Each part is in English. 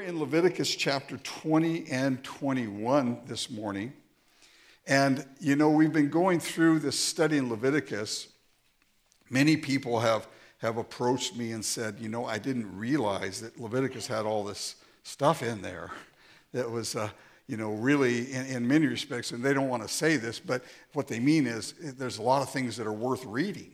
in Leviticus chapter 20 and 21 this morning. And, we've been going through this study in Leviticus. Many people have approached me and said, I didn't realize that Leviticus had all this stuff in there that was, really, in many respects, and they don't want to say this, but what they mean is there's a lot of things that are worth reading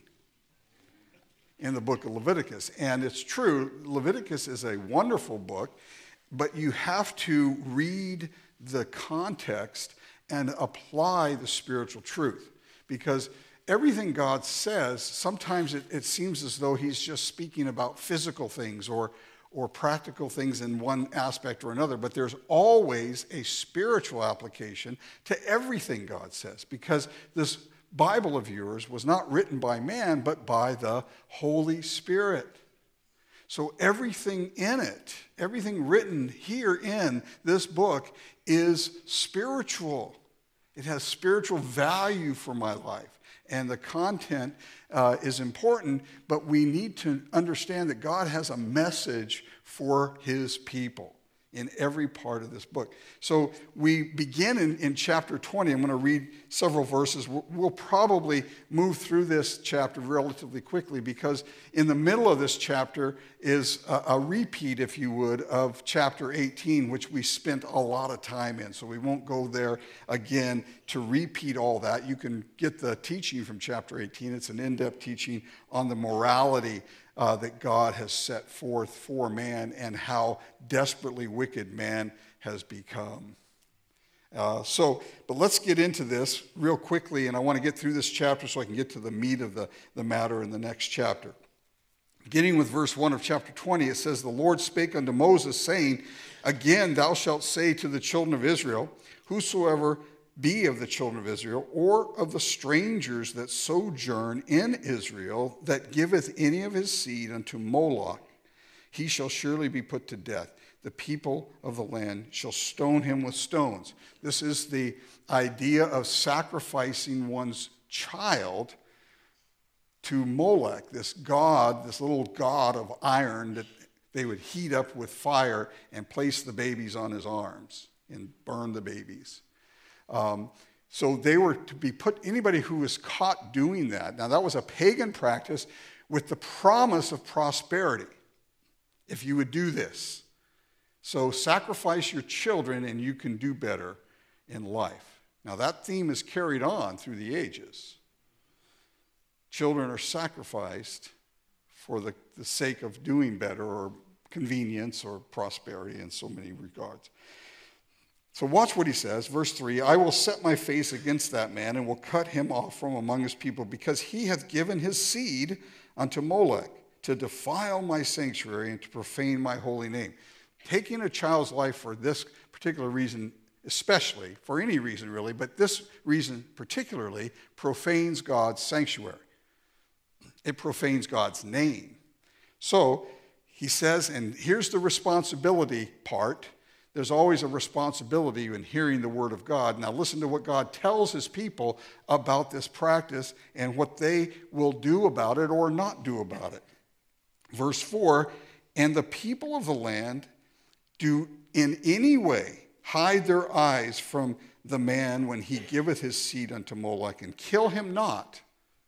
in the book of Leviticus. And it's true, Leviticus is a wonderful book, but you have to read the context and apply the spiritual truth. Because everything God says, sometimes it seems as though he's just speaking about physical things or practical things in one aspect or another, but there's always a spiritual application to everything God says, because this Bible of yours was not written by man, but by the Holy Spirit. So everything in it, everything written here in this book is spiritual. It has spiritual value for my life. And the content is important, but we need to understand that God has a message for his people in every part of this book. So we begin in chapter 20. I'm going to read several verses. We'll probably move through this chapter relatively quickly because in the middle of this chapter is a repeat, if you would, of chapter 18, which we spent a lot of time in. So we won't go there again to repeat all that. You can get the teaching from chapter 18. It's an in-depth teaching on the morality that God has set forth for man and how desperately wicked man has become. But let's get into this real quickly, and I want to get through this chapter so I can get to the meat of the matter in the next chapter. Beginning with verse 1 of chapter 20, it says, "The Lord spake unto Moses, saying, Again thou shalt say to the children of Israel, Whosoever be of the children of Israel, or of the strangers that sojourn in Israel, that giveth any of his seed unto Moloch, he shall surely be put to death. The people of the land shall stone him with stones." This is the idea of sacrificing one's child to Molech, this god, this little god of iron that they would heat up with fire and place the babies on his arms and burn the babies. So they were to be put, anybody who was caught doing that. Now that was a pagan practice with the promise of prosperity if you would do this. So sacrifice your children and you can do better in life. Now that theme is carried on through the ages. Children are sacrificed for the sake of doing better or convenience or prosperity in so many regards. So watch what he says, verse 3, "I will set my face against that man and will cut him off from among his people, because he hath given his seed unto Molech to defile my sanctuary and to profane my holy name." Taking a child's life for this particular reason, especially, for any reason really, but this reason particularly, profanes God's sanctuary. It profanes God's name. So he says, and here's the responsibility part. There's always a responsibility in hearing the word of God. Now listen to what God tells his people about this practice and what they will do about it or not do about it. Verse 4, "And the people of the land do in any way hide their eyes from the man when he giveth his seed unto Molech, and kill him not.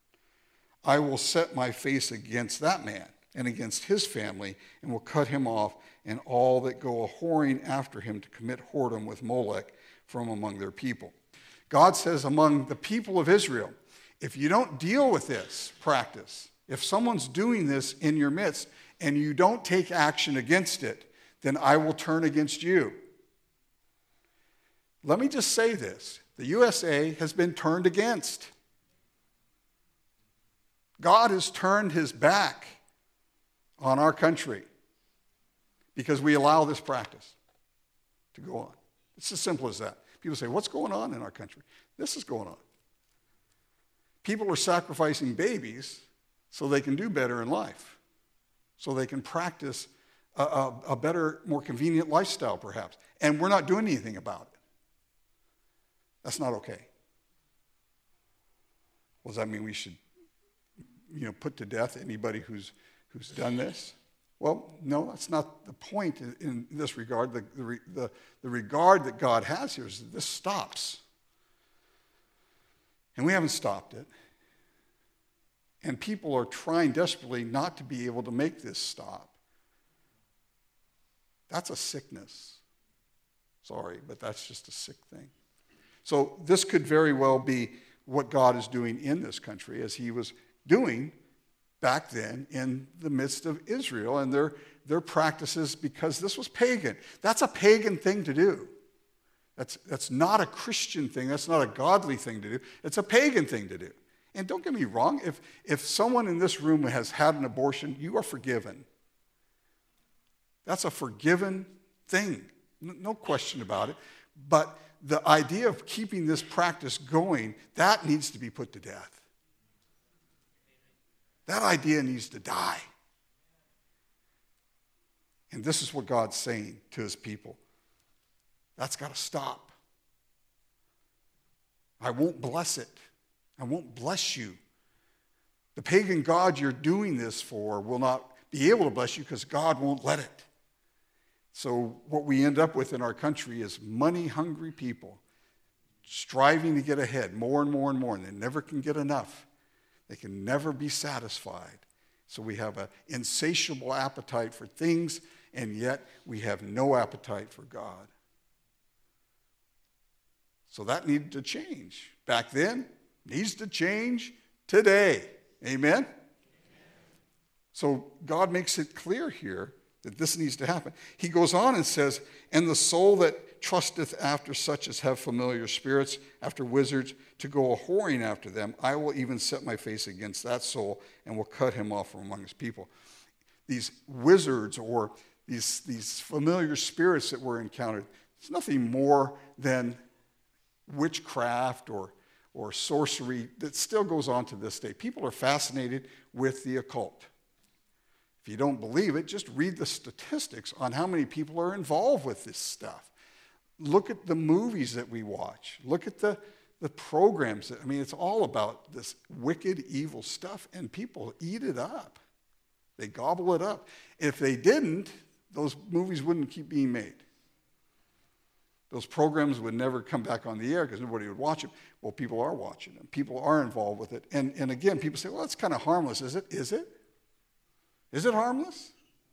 I will set my face against that man and against his family, and will cut him off, and all that go a-whoring after him to commit whoredom with Molech from among their people." God says among the people of Israel, if you don't deal with this practice, if someone's doing this in your midst and you don't take action against it, then I will turn against you. Let me just say this. The USA has been turned against. God has turned his back on our country because we allow this practice to go on. It's as simple as that. People say, what's going on in our country? This is going on. People are sacrificing babies so they can do better in life, so they can practice a better, more convenient lifestyle perhaps. And we're not doing anything about it. That's not okay. Well, does that mean we should, put to death anybody who's done this? Well, no, that's not the point in this regard. The regard that God has here is that this stops. And we haven't stopped it. And people are trying desperately not to be able to make this stop. That's a sickness. Sorry, but that's just a sick thing. So this could very well be what God is doing in this country, as he was doing back then in the midst of Israel and their practices, because this was pagan. That's a pagan thing to do. That's not a Christian thing. That's not a godly thing to do. It's a pagan thing to do. And don't get me wrong, if someone in this room has had an abortion, you are forgiven. That's a forgiven thing. No question about it. But the idea of keeping this practice going, that needs to be put to death. That idea needs to die. And this is what God's saying to his people. That's got to stop. I won't bless it. I won't bless you. The pagan god you're doing this for will not be able to bless you because God won't let it. So what we end up with in our country is money-hungry people striving to get ahead more and more and more, and they never can get enough. They can never be satisfied. So we have an insatiable appetite for things, and yet we have no appetite for God. So that needed to change. Back then, needs to change today. Amen? So God makes it clear here that this needs to happen. He goes on and says, and the soul that trusteth after such as have familiar spirits, after wizards, to go a-whoring after them, I will even set my face against that soul and will cut him off from among his people. These wizards or these familiar spirits that were encountered, it's nothing more than witchcraft or sorcery that still goes on to this day. People are fascinated with the occult. If you don't believe it, just read the statistics on how many people are involved with this stuff. Look at the movies that we watch. Look at the programs. It's all about this wicked, evil stuff, and people eat it up. They gobble it up. If they didn't, those movies wouldn't keep being made. Those programs would never come back on the air because nobody would watch them. Well, people are watching them. People are involved with it. And again, people say, well, it's kind of harmless. Is it? Is it? Is it harmless?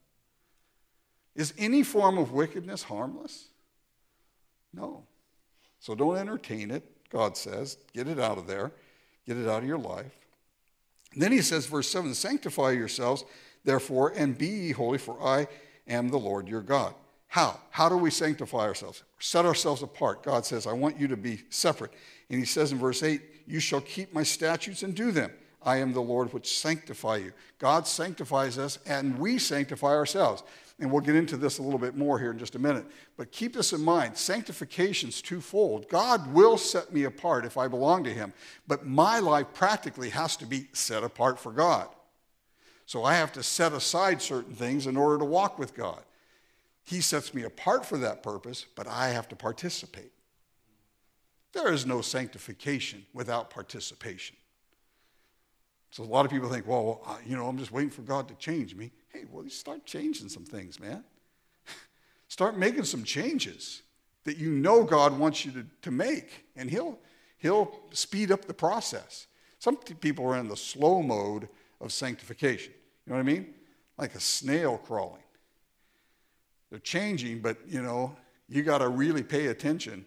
Is any form of wickedness harmless? No. So don't entertain it, God says. Get it out of there. Get it out of your life. And then he says, verse 7, sanctify yourselves, therefore, and be ye holy, for I am the Lord your God. How? How do we sanctify ourselves? Set ourselves apart. God says, I want you to be separate. And he says in verse 8, you shall keep my statutes and do them. I am the Lord which sanctify you. God sanctifies us, and we sanctify ourselves. And we'll get into this a little bit more here in just a minute. But keep this in mind. Sanctification's twofold. God will set me apart if I belong to him. But my life practically has to be set apart for God. So I have to set aside certain things in order to walk with God. He sets me apart for that purpose, but I have to participate. There is no sanctification without participation. So a lot of people think, well, I'm just waiting for God to change me. Hey, well, you start changing some things, man. Start making some changes that you know God wants you to make, and he'll speed up the process. Some people are in the slow mode of sanctification. You know what I mean? Like a snail crawling. They're changing, but, you got to really pay attention.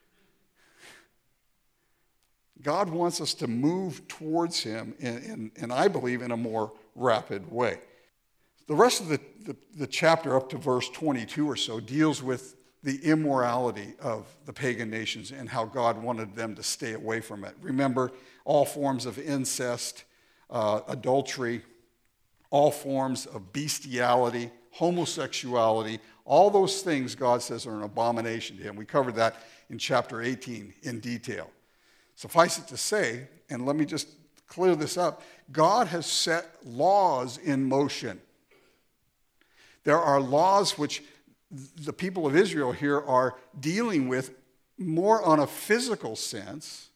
God wants us to move towards him, and I believe in a more rapid way. The rest of the chapter up to verse 22 or so deals with the immorality of the pagan nations and how God wanted them to stay away from it. Remember, all forms of incest, adultery, all forms of bestiality, homosexuality, all those things God says are an abomination to him. We covered that in chapter 18 in detail. Suffice it to say, and let me just clear this up, God has set laws in motion. There are laws which the people of Israel here are dealing with more on a physical sense,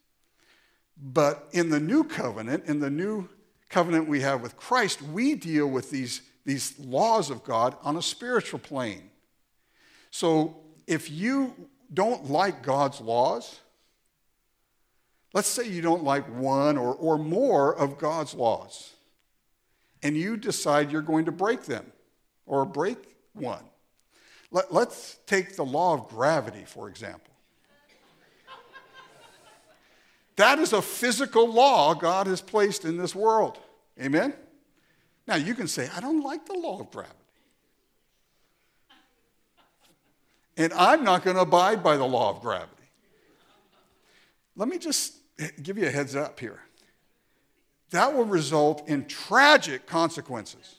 but in the new covenant we have with Christ, we deal with these these laws of God on a spiritual plane. So if you don't like God's laws, let's say you don't like one or more of God's laws, and you decide you're going to break them or break one. Let's take the law of gravity, for example. That is a physical law God has placed in this world. Amen? Now, you can say, I don't like the law of gravity. And I'm not going to abide by the law of gravity. Let me just give you a heads up here. That will result in tragic consequences.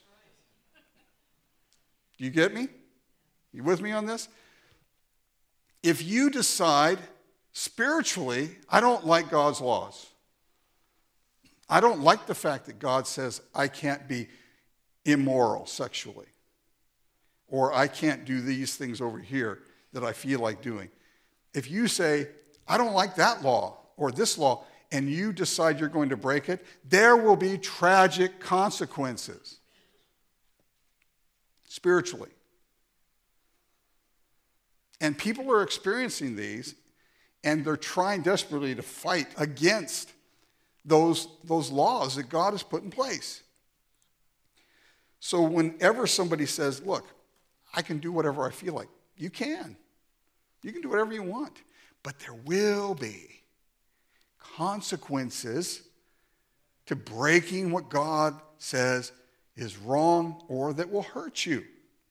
Do you get me? You with me on this? If you decide spiritually, I don't like God's laws. I don't like the fact that God says I can't be immoral sexually, or I can't do these things over here that I feel like doing. If you say, I don't like that law or this law, and you decide you're going to break it, there will be tragic consequences spiritually. And people are experiencing these, and they're trying desperately to fight against those laws that God has put in place. So whenever somebody says, look, I can do whatever I feel like, you can. You can do whatever you want. But there will be consequences to breaking what God says is wrong or that will hurt you.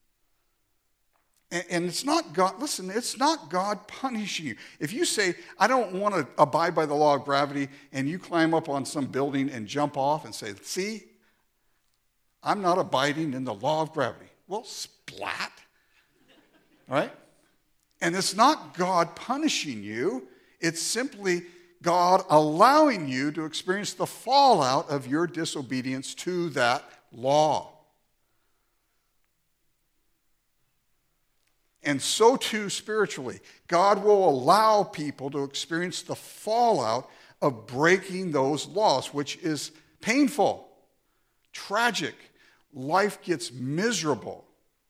And it's not God, listen, it's not God punishing you. If you say, I don't want to abide by the law of gravity, and you climb up on some building and jump off and say, see, I'm not abiding in the law of gravity. Well, splat. Right? And it's not God punishing you. It's simply God allowing you to experience the fallout of your disobedience to that law. And so too spiritually, God will allow people to experience the fallout of breaking those laws, which is painful, tragic. Life gets miserable.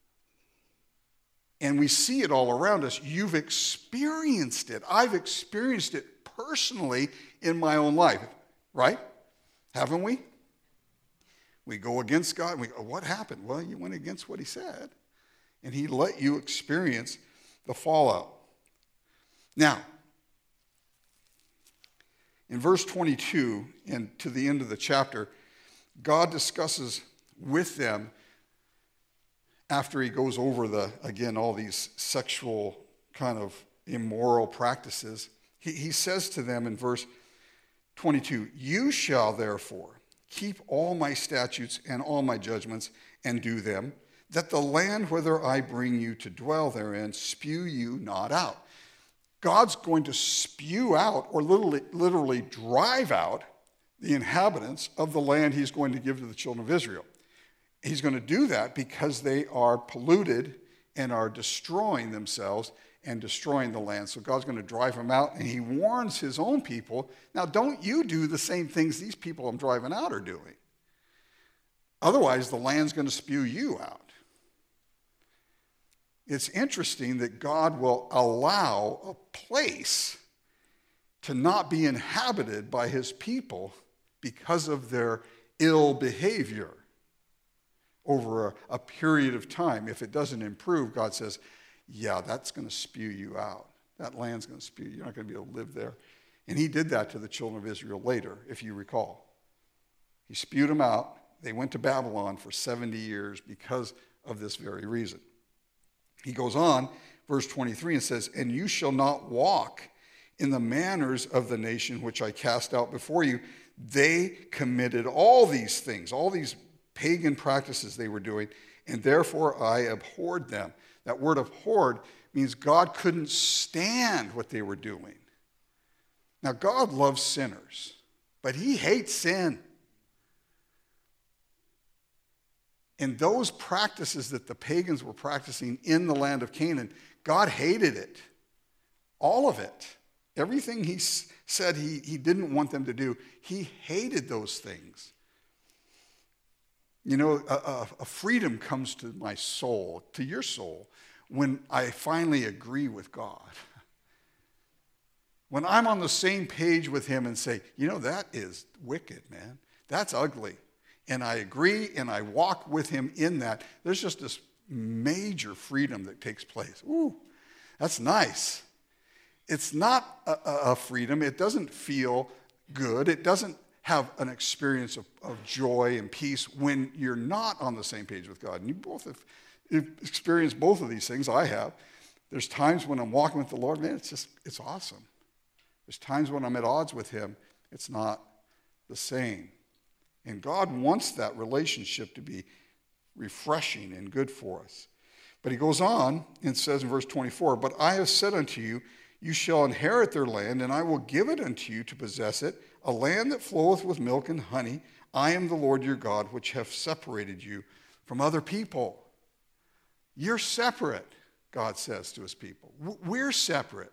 And we see it all around us. You've experienced it. I've experienced it personally in my own life, right? Haven't we? We go against God. And we go, what happened? Well, you went against what he said. And he let you experience the fallout. Now, in verse 22 and to the end of the chapter, God discusses with them, after he goes over all these sexual kind of immoral practices, he says to them in verse 22, you shall therefore keep all my statutes and all my judgments and do them, that the land whither I bring you to dwell therein spew you not out. God's going to spew out, or literally drive out, the inhabitants of the land he's going to give to the children of Israel. He's going to do that because they are polluted and are destroying themselves and destroying the land. So God's going to drive them out, and he warns his own people, now don't you do the same things these people I'm driving out are doing. Otherwise, the land's going to spew you out. It's interesting that God will allow a place to not be inhabited by his people because of their ill behavior over a period of time. If it doesn't improve, God says, yeah, that's going to spew you out. That land's going to spew you. You're not going to be able to live there. And he did that to the children of Israel later, if you recall. He spewed them out. They went to Babylon for 70 years because of this very reason. He goes on, verse 23, and says, and you shall not walk in the manners of the nation which I cast out before you. They committed all these things, all these pagan practices they were doing, and therefore I abhorred them. That word abhorred means God couldn't stand what they were doing. Now, God loves sinners, but he hates sin. And those practices that the pagans were practicing in the land of Canaan, God hated it. All of it. Everything he said he didn't want them to do, he hated those things. You know, a freedom comes to my soul, to your soul, when I finally agree with God. When I'm on the same page with him and say, you know, that is wicked, man. That's ugly. And I agree and I walk with him in that. There's just this major freedom that takes place. Ooh, that's nice. It's not a freedom. It doesn't feel good. It doesn't have an experience of joy and peace when you're not on the same page with God. And you both have experienced both of these things. I have. There's times when I'm walking with the Lord, man, it's awesome. There's times when I'm at odds with him. It's not the same. And God wants that relationship to be refreshing and good for us. But he goes on and says in verse 24, but I have said unto you, you shall inherit their land, and I will give it unto you to possess it, a land that floweth with milk and honey. I am the Lord your God, which have separated you from other people. You're separate, God says to his people. We're separate.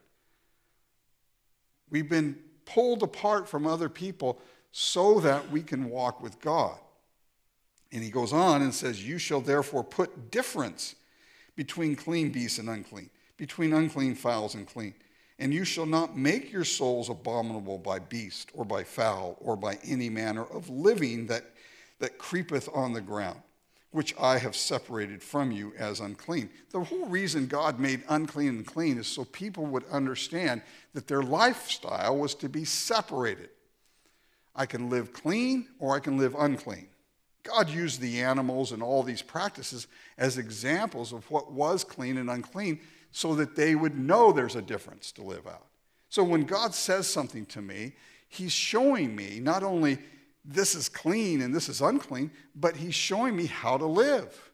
We've been pulled apart from other people so that we can walk with God. And he goes on and says, you shall therefore put difference between clean beasts and unclean, between unclean fowls and clean. And you shall not make your souls abominable by beast or by fowl or by any manner of living that creepeth on the ground, which I have separated from you as unclean. The whole reason God made unclean and clean is so people would understand that their lifestyle was to be separated. I can live clean or I can live unclean. God used the animals and all these practices as examples of what was clean and unclean so that they would know there's a difference to live out. So when God says something to me, he's showing me not only this is clean and this is unclean, but he's showing me how to live.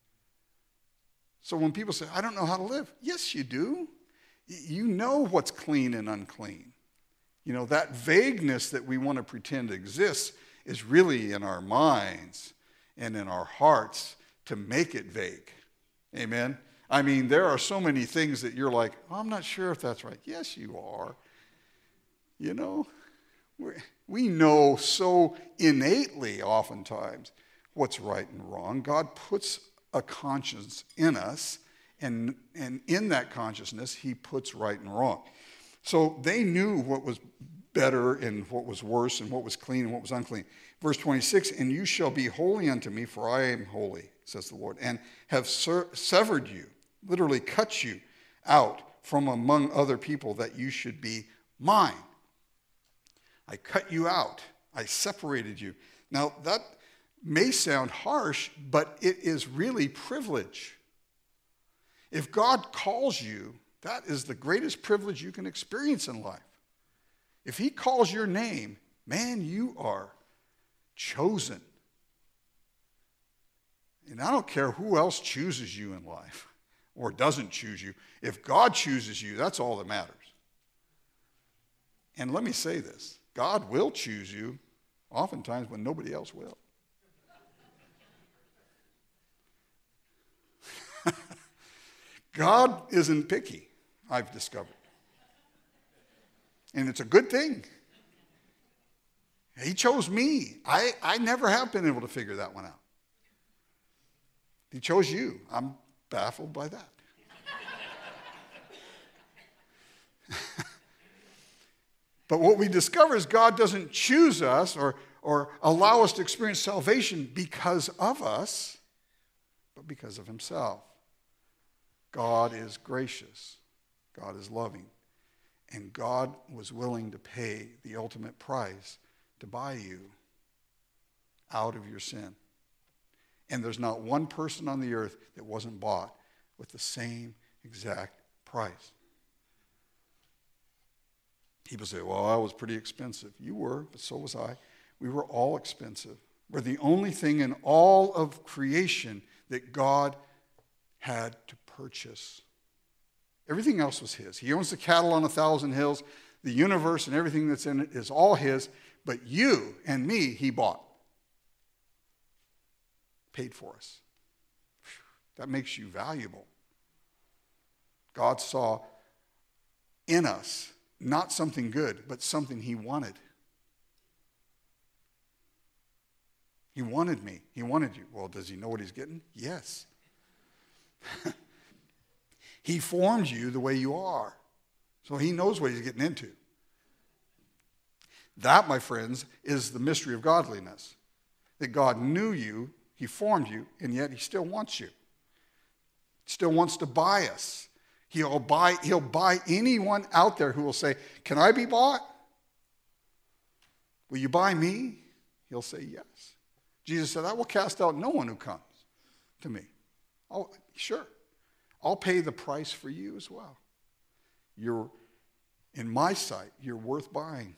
So when people say, I don't know how to live, yes, you do. You know what's clean and unclean. You know, that vagueness that we want to pretend exists is really in our minds and in our hearts to make it vague. Amen? I mean, there are so many things that you're like, oh, I'm not sure if that's right. Yes, you are. You know, we know so innately oftentimes what's right and wrong. God puts a conscience in us, and in that consciousness, he puts right and wrong. So they knew what was better and what was worse and what was clean and what was unclean. Verse 26, and you shall be holy unto me, for I am holy, says the Lord, and have severed you, literally cut you out from among other people that you should be mine. I cut you out. I separated you. Now, that may sound harsh, but it is really privilege. If God calls you, that is the greatest privilege you can experience in life. If he calls your name, man, you are chosen. And I don't care who else chooses you in life or doesn't choose you. If God chooses you, that's all that matters. And let me say this. God will choose you oftentimes when nobody else will. God isn't picky, I've discovered. And it's a good thing. He chose me. I never have been able to figure that one out. He chose you. I'm baffled by that. But what we discover is God doesn't choose us or allow us to experience salvation because of us, but because of himself. God is gracious. God is loving. And God was willing to pay the ultimate price to buy you out of your sin. And there's not one person on the earth that wasn't bought with the same exact price. People say, well, I was pretty expensive. You were, but so was I. We were all expensive. We're the only thing in all of creation that God had to purchase. Everything else was his. He owns the cattle on 1,000 hills. The universe and everything that's in it is all his. But you and me, he bought. Paid for us. That makes you valuable. God saw in us not something good, but something he wanted. He wanted me. He wanted you. Well, does he know what he's getting? Yes. He formed you the way you are. So he knows what he's getting into. That, my friends, is the mystery of godliness. That God knew you, he formed you, and yet he still wants you. Still wants to buy us. He'll buy anyone out there who will say, can I be bought? Will you buy me? He'll say yes. Jesus said, I will cast out no one who comes to me. Oh, sure. I'll pay the price for you as well. In my sight, you're worth buying.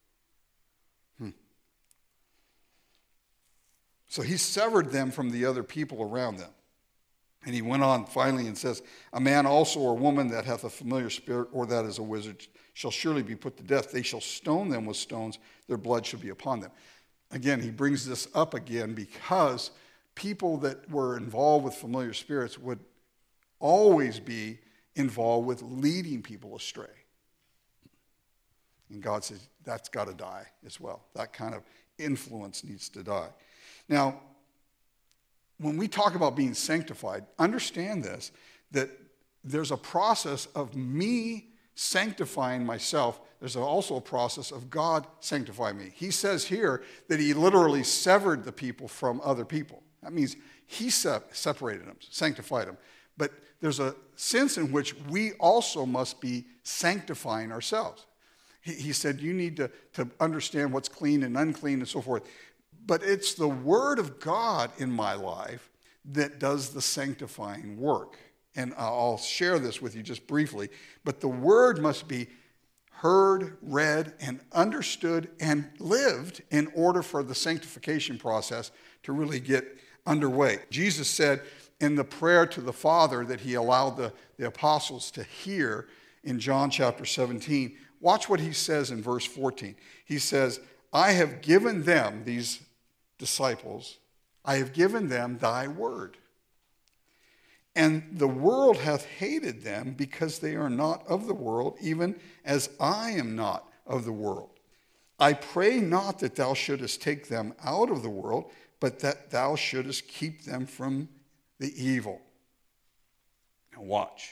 So he severed them from the other people around them. And he went on finally and says, a man also or woman that hath a familiar spirit, or that is a wizard, shall surely be put to death. They shall stone them with stones. Their blood shall be upon them. Again, he brings this up again because people that were involved with familiar spirits would always be involved with leading people astray. And God says, that's got to die as well. That kind of influence needs to die. Now, when we talk about being sanctified, understand this, that there's a process of me sanctifying myself. There's also a process of God sanctifying me. He says here that he literally severed the people from other people. That means he separated them, sanctified them. But there's a sense in which we also must be sanctifying ourselves. He said you need to understand what's clean and unclean and so forth. But it's the Word of God in my life that does the sanctifying work. And I'll share this with you just briefly. But the Word must be heard, read, and understood and lived in order for the sanctification process to really get underway. Jesus said in the prayer to the Father that he allowed the apostles to hear in John chapter 17, watch what he says in verse 14. He says, I have given them, these disciples, I have given them thy word. And the world hath hated them because they are not of the world, even as I am not of the world. I pray not that thou shouldest take them out of the world, but that thou shouldest keep them from the evil. Now watch.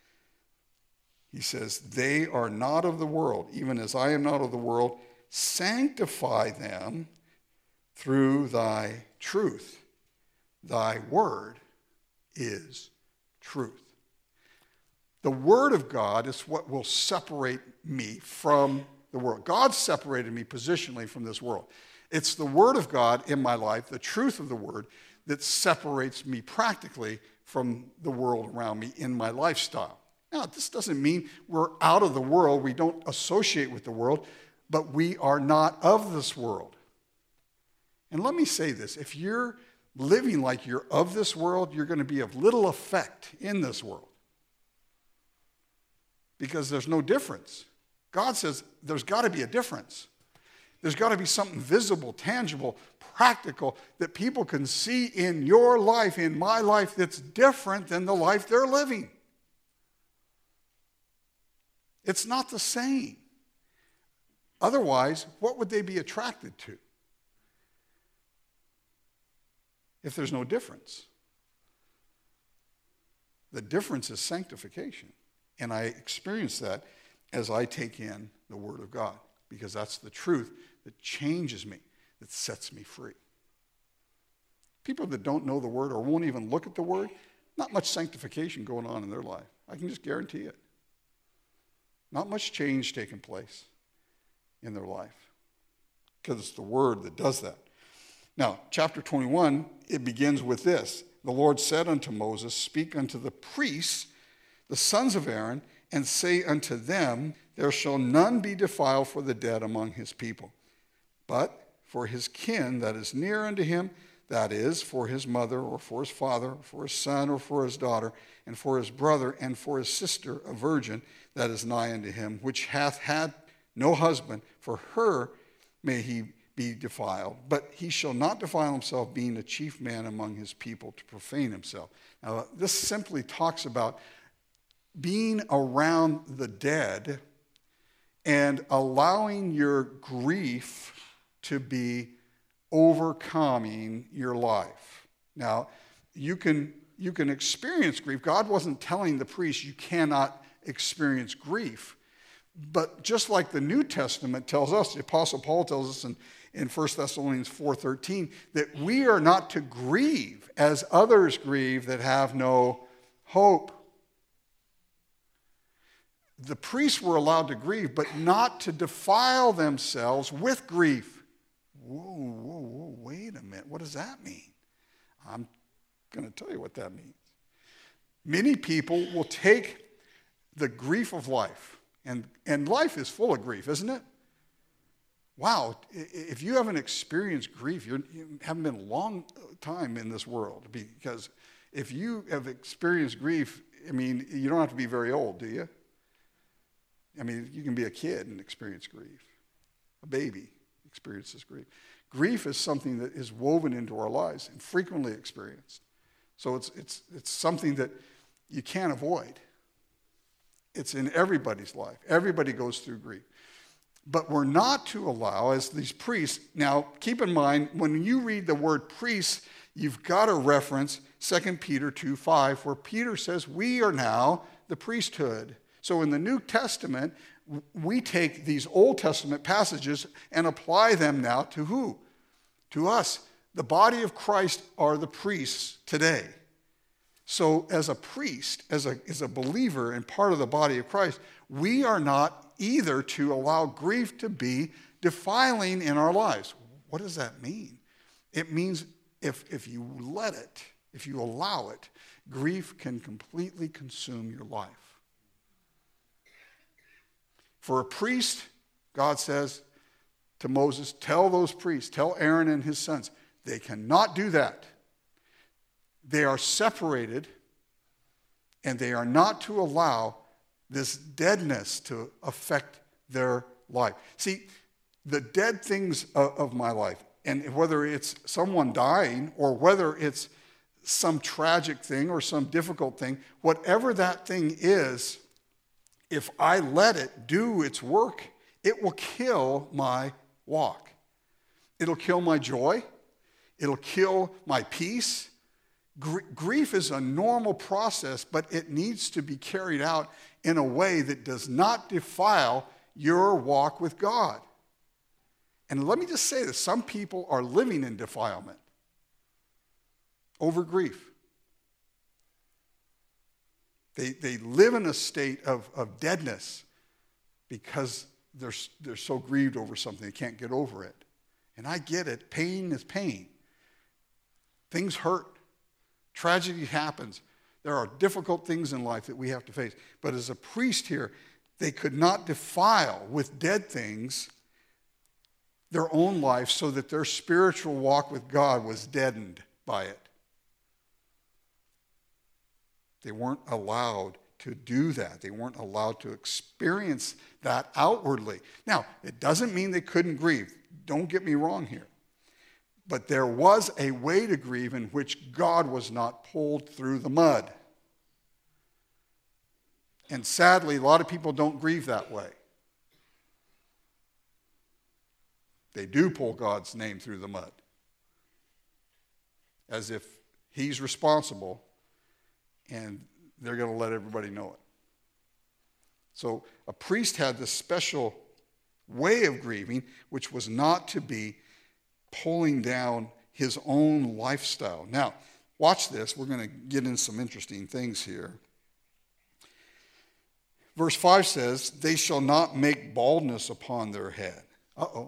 He says, they are not of the world, even as I am not of the world. Sanctify them through thy truth. Thy word is truth. The word of God is what will separate me from the world. God separated me positionally from this world. It's the word of God in my life, the truth of the word, that separates me practically from the world around me in my lifestyle. Now, this doesn't mean we're out of the world. We don't associate with the world, but we are not of this world. And let me say this. If you're living like you're of this world, you're going to be of little effect in this world. Because there's no difference. God says there's got to be a difference. There's got to be something visible, tangible, practical that people can see in your life, in my life, that's different than the life they're living. It's not the same. Otherwise, what would they be attracted to if there's no difference? The difference is sanctification. And I experience that as I take in the Word of God, because that's the truth that changes me, that sets me free. People that don't know the Word or won't even look at the Word, not much sanctification going on in their life. I can just guarantee it. Not much change taking place in their life, because it's the Word that does that. Now, chapter 21, it begins with this. The Lord said unto Moses, speak unto the priests, the sons of Aaron, and say unto them, there shall none be defiled for the dead among his people, but for his kin that is near unto him, that is, for his mother, or for his father, or for his son, or for his daughter, and for his brother, and for his sister, a virgin that is nigh unto him, which hath had no husband, for her may he be defiled. But he shall not defile himself, being a chief man among his people, to profane himself. Now, this simply talks about being around the dead and allowing your grief to be overcoming your life. Now, you can experience grief. God wasn't telling the priest you cannot experience grief. But just like the New Testament tells us, the Apostle Paul tells us in 1 Thessalonians 4:13, that we are not to grieve as others grieve that have no hope. The priests were allowed to grieve, but not to defile themselves with grief. Whoa, wait a minute. What does that mean? I'm going to tell you what that means. Many people will take the grief of life, and life is full of grief, isn't it? Wow, if you haven't experienced grief, you haven't been a long time in this world, because if you have experienced grief, I mean, you don't have to be very old, do you? I mean, you can be a kid and experience grief. A baby experiences grief. Grief is something that is woven into our lives and frequently experienced. So it's something that you can't avoid. It's in everybody's life. Everybody goes through grief. But we're not to allow, as these priests, now keep in mind, when you read the word priests, you've got to reference 2 Peter 2:5, where Peter says, we are now the priesthood. So in the New Testament, we take these Old Testament passages and apply them now to who? To us. The body of Christ are the priests today. So as a priest, as a believer and part of the body of Christ, we are not either to allow grief to be defiling in our lives. What does that mean? It means if you let it, if you allow it, grief can completely consume your life. For a priest, God says to Moses, tell those priests, tell Aaron and his sons, they cannot do that. They are separated, and they are not to allow this deadness to affect their life. See, the dead things of my life, and whether it's someone dying or whether it's some tragic thing or some difficult thing, whatever that thing is, if I let it do its work, it will kill my walk. It'll kill my joy. It'll kill my peace. Grief is a normal process, but it needs to be carried out in a way that does not defile your walk with God. And let me just say this, some people are living in defilement over grief. They live in a state of deadness because they're so grieved over something, they can't get over it. And I get it, pain is pain. Things hurt. Tragedy happens. There are difficult things in life that we have to face. But as a priest here, they could not defile with dead things their own life so that their spiritual walk with God was deadened by it. They weren't allowed to do that. They weren't allowed to experience that outwardly. Now, it doesn't mean they couldn't grieve. Don't get me wrong here. But there was a way to grieve in which God was not pulled through the mud. And sadly, a lot of people don't grieve that way. They do pull God's name through the mud, as if he's responsible and they're going to let everybody know it. So a priest had this special way of grieving, which was not to be pulling down his own lifestyle. Now, watch this. We're going to get in some interesting things here. Verse 5 says, they shall not make baldness upon their head. Uh-oh.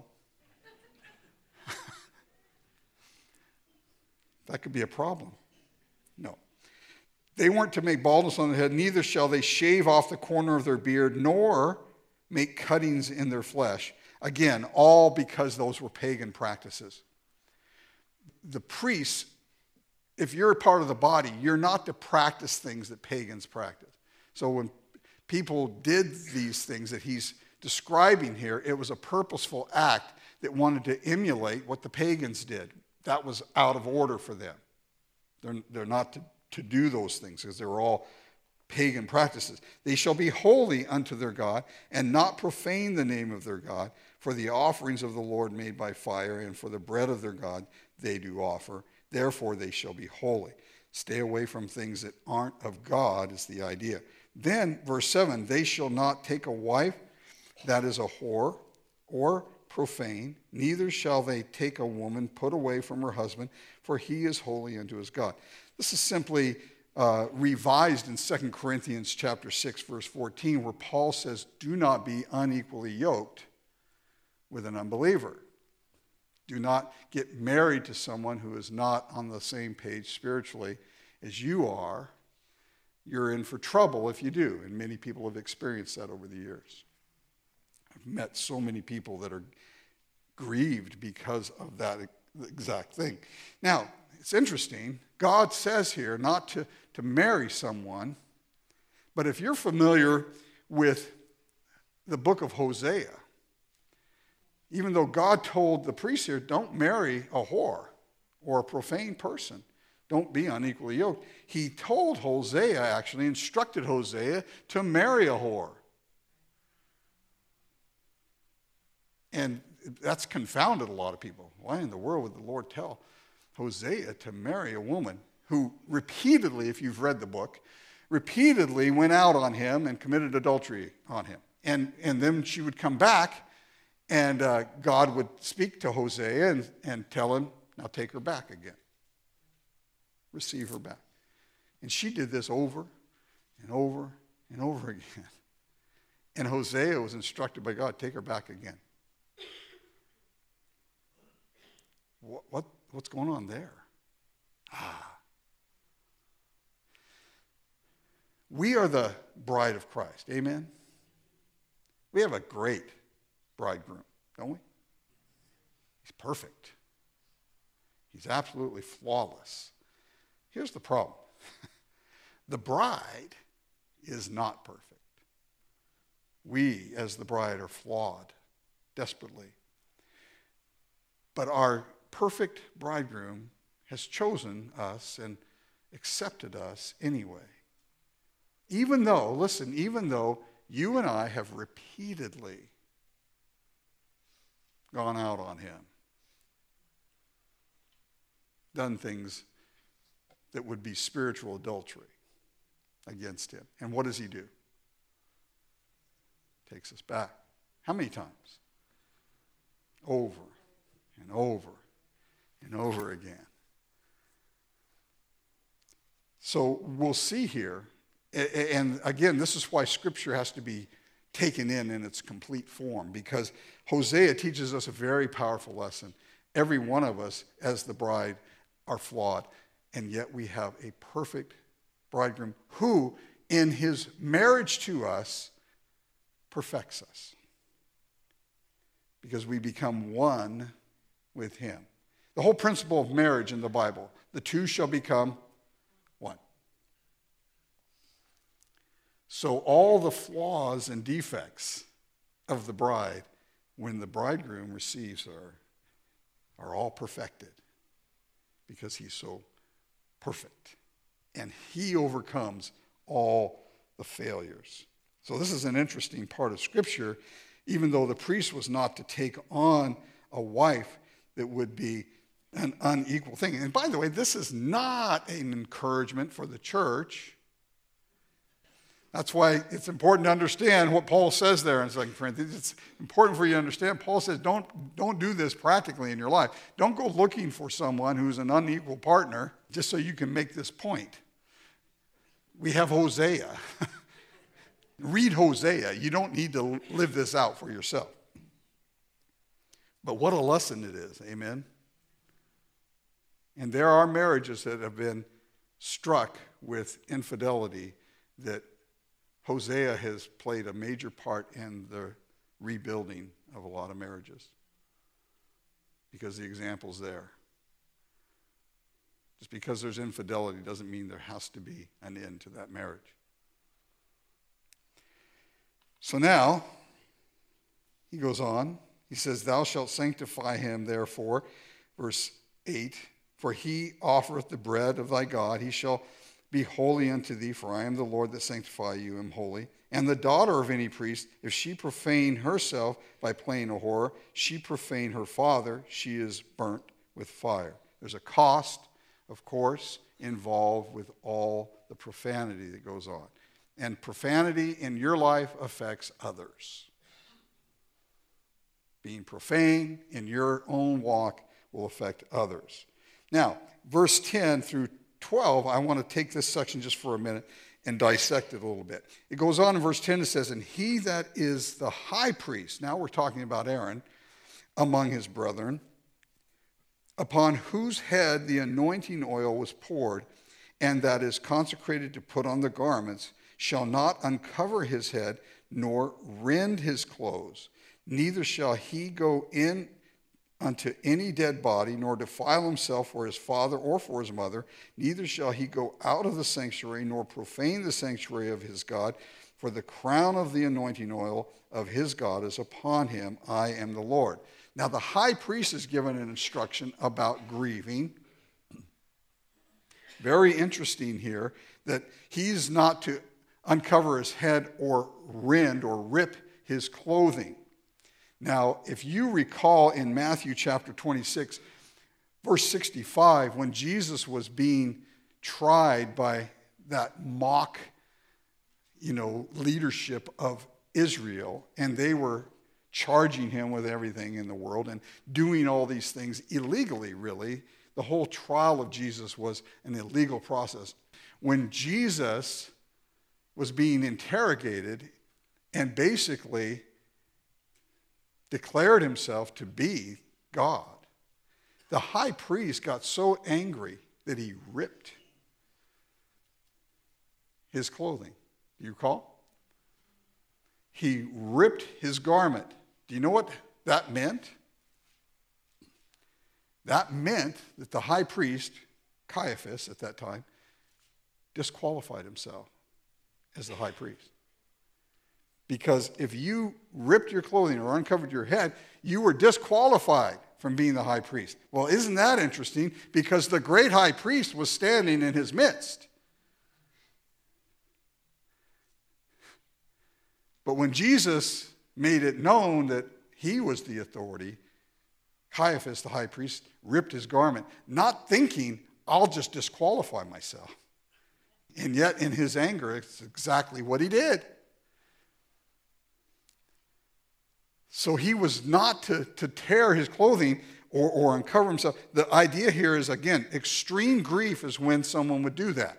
That could be a problem. No. They weren't to make baldness on their head, neither shall they shave off the corner of their beard, nor make cuttings in their flesh. Again, all because those were pagan practices. The priests, if you're a part of the body, you're not to practice things that pagans practice. So when people did these things that he's describing here, it was a purposeful act that wanted to emulate what the pagans did. That was out of order for them. They're not to do those things because they were all pagan practices. They shall be holy unto their God and not profane the name of their God, For the offerings of the Lord made by fire, and for the bread of their God they do offer. Therefore they shall be holy. Stay away from things that aren't of God is the idea. Then, verse 7, they shall not take a wife that is a whore or profane, neither shall they take a woman put away from her husband, for he is holy unto his God. This is simply revised in 2 Corinthians chapter 6, verse 14, where Paul says, do not be unequally yoked with an unbeliever. Do not get married to someone who is not on the same page spiritually as you are. You're in for trouble if you do, and many people have experienced that over the years. I've met so many people that are grieved because of that exact thing. Now, it's interesting. God says here not to marry someone, but if you're familiar with the book of Hosea, even though God told the priest here, don't marry a whore or a profane person, don't be unequally yoked, he told Hosea, actually instructed Hosea to marry a whore. And that's confounded a lot of people. Why in the world would the Lord tell Hosea to marry a woman who repeatedly, if you've read the book, repeatedly went out on him and committed adultery on him? And then she would come back, and God would speak to Hosea and tell him, now take her back again. Receive her back. And she did this over and over and over again. And Hosea was instructed by God, take her back again. What's going on there? We are the bride of Christ. Amen? We have a great bridegroom, don't we? He's perfect. He's absolutely flawless. Here's the problem. The bride is not perfect. We, as the bride, are flawed desperately. But our perfect bridegroom has chosen us and accepted us anyway. Even though you and I have repeatedly gone out on him, done things that would be spiritual adultery against him. And what does he do? Takes us back. How many times? Over and over and over again. So we'll see here, and again, this is why Scripture has to be taken in its complete form, because Hosea teaches us a very powerful lesson. Every one of us, as the bride, are flawed, and yet we have a perfect bridegroom who, in his marriage to us, perfects us, because we become one with him. The whole principle of marriage in the Bible, the two shall become one. So all the flaws and defects of the bride, when the bridegroom receives her, are all perfected, because he's so perfect. And he overcomes all the failures. So this is an interesting part of Scripture. Even though the priest was not to take on a wife that would be an unequal thing. And by the way, this is not an encouragement for the church. That's why it's important to understand what Paul says there in 2 Corinthians. It's important for you to understand. Paul says, don't do this practically in your life. Don't go looking for someone who's an unequal partner just so you can make this point. We have Hosea. Read Hosea. You don't need to live this out for yourself. But what a lesson it is. Amen? And there are marriages that have been struck with infidelity that Hosea has played a major part in the rebuilding of a lot of marriages, because the example's there. Just because there's infidelity doesn't mean there has to be an end to that marriage. So now, he goes on. He says, thou shalt sanctify him, therefore, verse 8, for he offereth the bread of thy God. He shall be holy unto thee, for I am the Lord that sanctify you, am holy. And the daughter of any priest, if she profane herself by playing a whore, she profane her father, she is burnt with fire. There's a cost, of course, involved with all the profanity that goes on. And profanity in your life affects others. Being profane in your own walk will affect others. Now, verse 10 through 12, I want to take this section just for a minute and dissect it a little bit. It goes on in verse 10, it says, and he that is the high priest, now we're talking about Aaron, among his brethren, upon whose head the anointing oil was poured, and that is consecrated to put on the garments, shall not uncover his head, nor rend his clothes, neither shall he go in unto any dead body, nor defile himself for his father or for his mother, neither shall he go out of the sanctuary, nor profane the sanctuary of his God, for the crown of the anointing oil of his God is upon him. I am the Lord. Now the high priest is given an instruction about grieving. Very interesting here that he's not to uncover his head or rend or rip his clothing. Now, if you recall in Matthew chapter 26, verse 65, when Jesus was being tried by that mock, leadership of Israel, and they were charging him with everything in the world and doing all these things illegally, really. The whole trial of Jesus was an illegal process. When Jesus was being interrogated and basically declared himself to be God, the high priest got so angry that he ripped his clothing. Do you recall? He ripped his garment. Do you know what that meant? That meant that the high priest, Caiaphas at that time, disqualified himself as the high priest. Because if you ripped your clothing or uncovered your head, you were disqualified from being the high priest. Well, isn't that interesting? Because the great high priest was standing in his midst. But when Jesus made it known that he was the authority, Caiaphas, the high priest, ripped his garment, not thinking, I'll just disqualify myself. And yet, in his anger, it's exactly what he did. So he was not to tear his clothing or uncover himself. The idea here is, again, extreme grief is when someone would do that.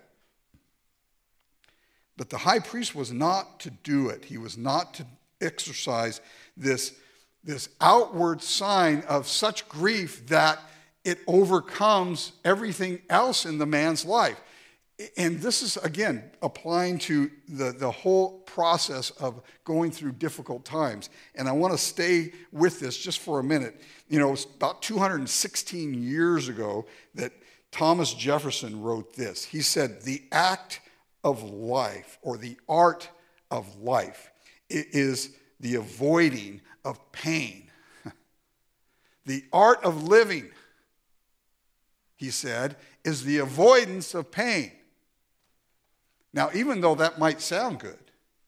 But the high priest was not to do it. He was not to exercise this outward sign of such grief that it overcomes everything else in the man's life. And this is, again, applying to the whole process of going through difficult times. And I want to stay with this just for a minute. It's about 216 years ago that Thomas Jefferson wrote this. He said, the act of life, or the art of life, is the avoiding of pain. The art of living, he said, is the avoidance of pain. Now, even though that might sound good,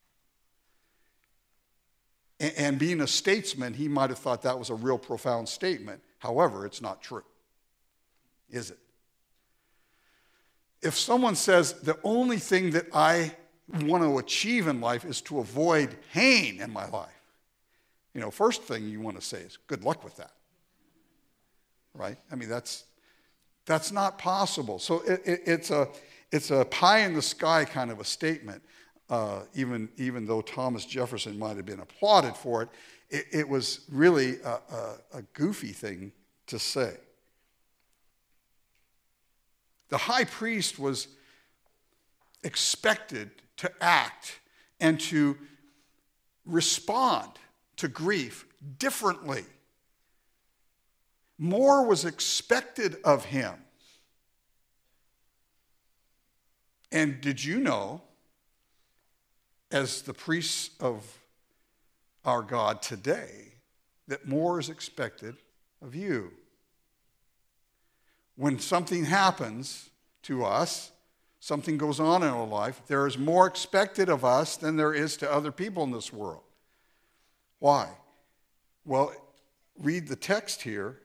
and being a statesman, he might have thought that was a real profound statement. However, it's not true, is it? If someone says, the only thing that I want to achieve in life is to avoid pain in my life, first thing you want to say is, good luck with that. Right? I mean, that's not possible. So it's a pie in the sky kind of a statement. Even though Thomas Jefferson might have been applauded for it, it was really a goofy thing to say. The high priest was expected to act and to respond to grief differently. More was expected of him. And did you know, as the priests of our God today, that more is expected of you? When something happens to us, something goes on in our life, there is more expected of us than there is to other people in this world. Why? Well, read the text here.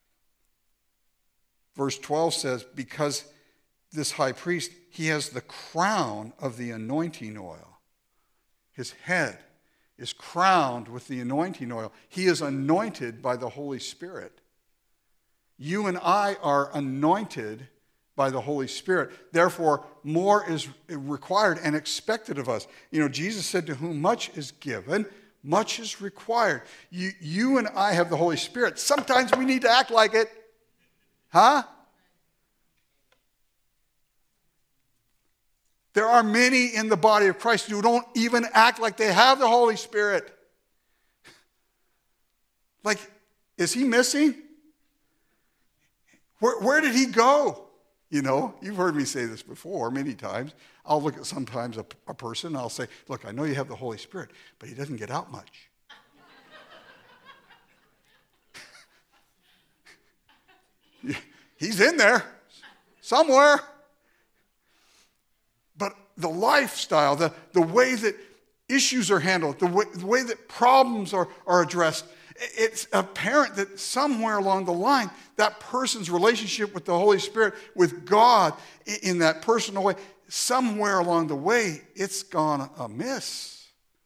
Verse 12 says, because this high priest, he has the crown of the anointing oil. His head is crowned with the anointing oil. He is anointed by the Holy Spirit. You and I are anointed by the Holy Spirit. Therefore, more is required and expected of us. Jesus said, to whom much is given, much is required. You and I have the Holy Spirit. Sometimes we need to act like it. Huh? There are many in the body of Christ who don't even act like they have the Holy Spirit. Like, is he missing? Where did he go? You've heard me say this before many times. I'll look at sometimes a person and I'll say, look, I know you have the Holy Spirit, but he doesn't get out much. He's in there somewhere. But the lifestyle, the way that issues are handled, the way that problems are addressed, it's apparent that somewhere along the line, that person's relationship with the Holy Spirit, with God, in that personal way, somewhere along the way, it's gone amiss.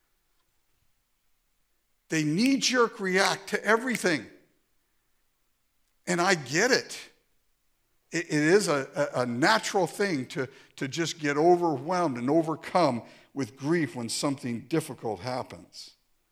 They knee-jerk react to everything. And I get it. It is a natural thing to just get overwhelmed and overcome with grief when something difficult happens.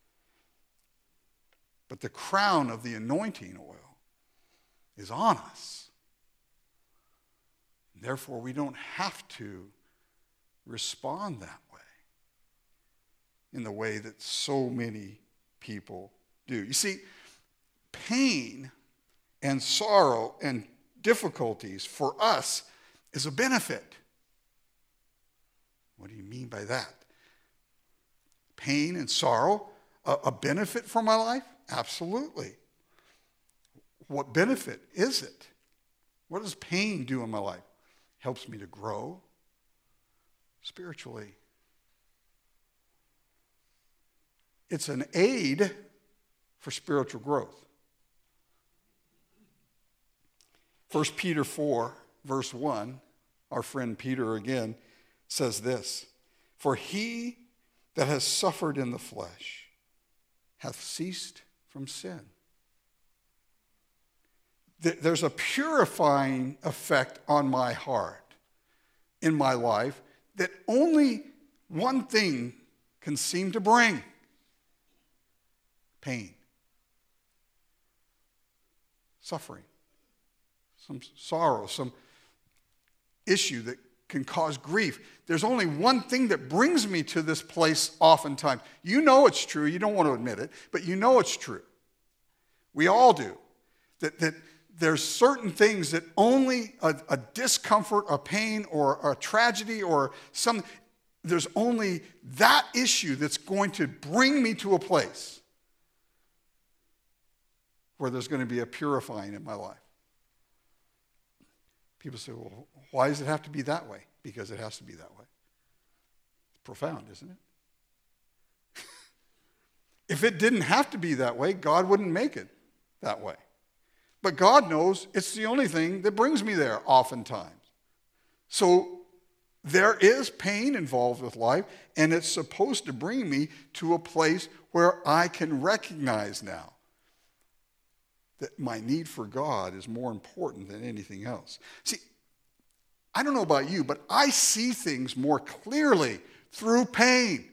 But the crown of the anointing oil is on us. Therefore, we don't have to respond that way in the way that so many people do. You see, pain and sorrow and difficulties for us is a benefit. What do you mean by that? Pain and sorrow, a benefit for my life? Absolutely. What benefit is it? What does pain do in my life? Helps me to grow spiritually. It's an aid for spiritual growth. 1 Peter 4, verse 1, our friend Peter again says this, for he that has suffered in the flesh hath ceased from sin. There's a purifying effect on my heart, in my life, that only one thing can seem to bring: pain, suffering, some sorrow, some issue that can cause grief. There's only one thing that brings me to this place oftentimes. You know it's true. You don't want to admit it, but you know it's true. We all do. That there's certain things that only a discomfort, a pain, or a tragedy, or some, there's only that issue that's going to bring me to a place where there's going to be a purifying in my life. People say, well, why does it have to be that way? Because it has to be that way. It's profound, isn't it? If it didn't have to be that way, God wouldn't make it that way. But God knows it's the only thing that brings me there oftentimes. So there is pain involved with life, and it's supposed to bring me to a place where I can recognize now that my need for God is more important than anything else. See, I don't know about you, but I see things more clearly through pain.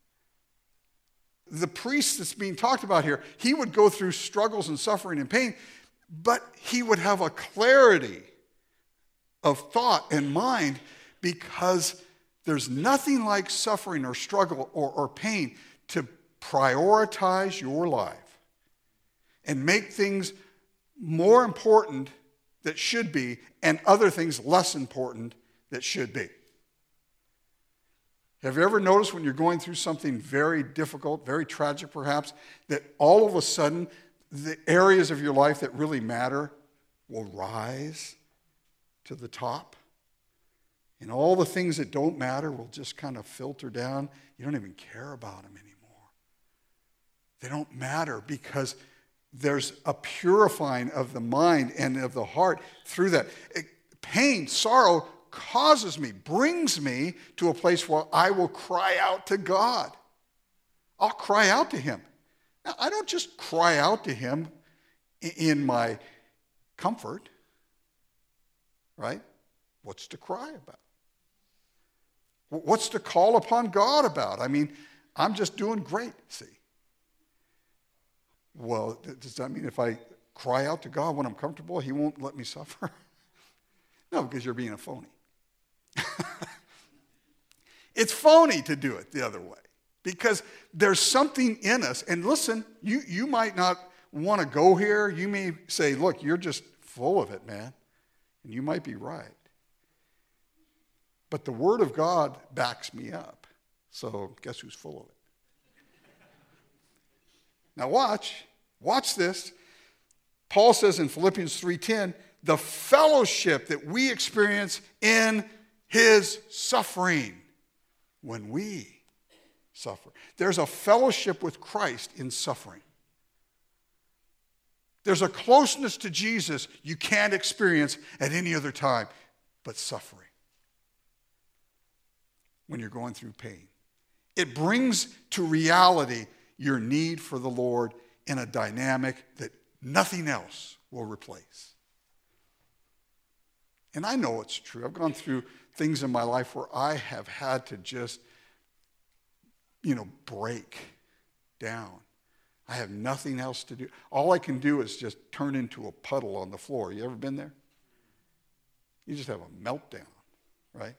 The priest that's being talked about here, he would go through struggles and suffering and pain, but he would have a clarity of thought and mind, because there's nothing like suffering or struggle or pain to prioritize your life and make things more important that should be, and other things less important that should be. Have you ever noticed when you're going through something very difficult, very tragic perhaps, that all of a sudden the areas of your life that really matter will rise to the top? And all the things that don't matter will just kind of filter down. You don't even care about them anymore. They don't matter because there's a purifying of the mind and of the heart through that. Pain, sorrow causes me, brings me to a place where I will cry out to God. I'll cry out to him. Now, I don't just cry out to him in my comfort, right? What's to cry about? What's to call upon God about? I mean, I'm just doing great, see. Well, does that mean if I cry out to God when I'm comfortable, he won't let me suffer? No, because you're being a phony. It's phony to do it the other way because there's something in us. And listen, you might not want to go here. You may say, look, you're just full of it, man. And you might be right. But the Word of God backs me up. So guess who's full of it? Now watch this. Paul says in Philippians 3:10, the fellowship that we experience in his suffering when we suffer. There's a fellowship with Christ in suffering. There's a closeness to Jesus you can't experience at any other time but suffering when you're going through pain. It brings to reality your need for the Lord in a dynamic that nothing else will replace. And I know it's true. I've gone through things in my life where I have had to just, break down. I have nothing else to do. All I can do is just turn into a puddle on the floor. You ever been there? You just have a meltdown, right?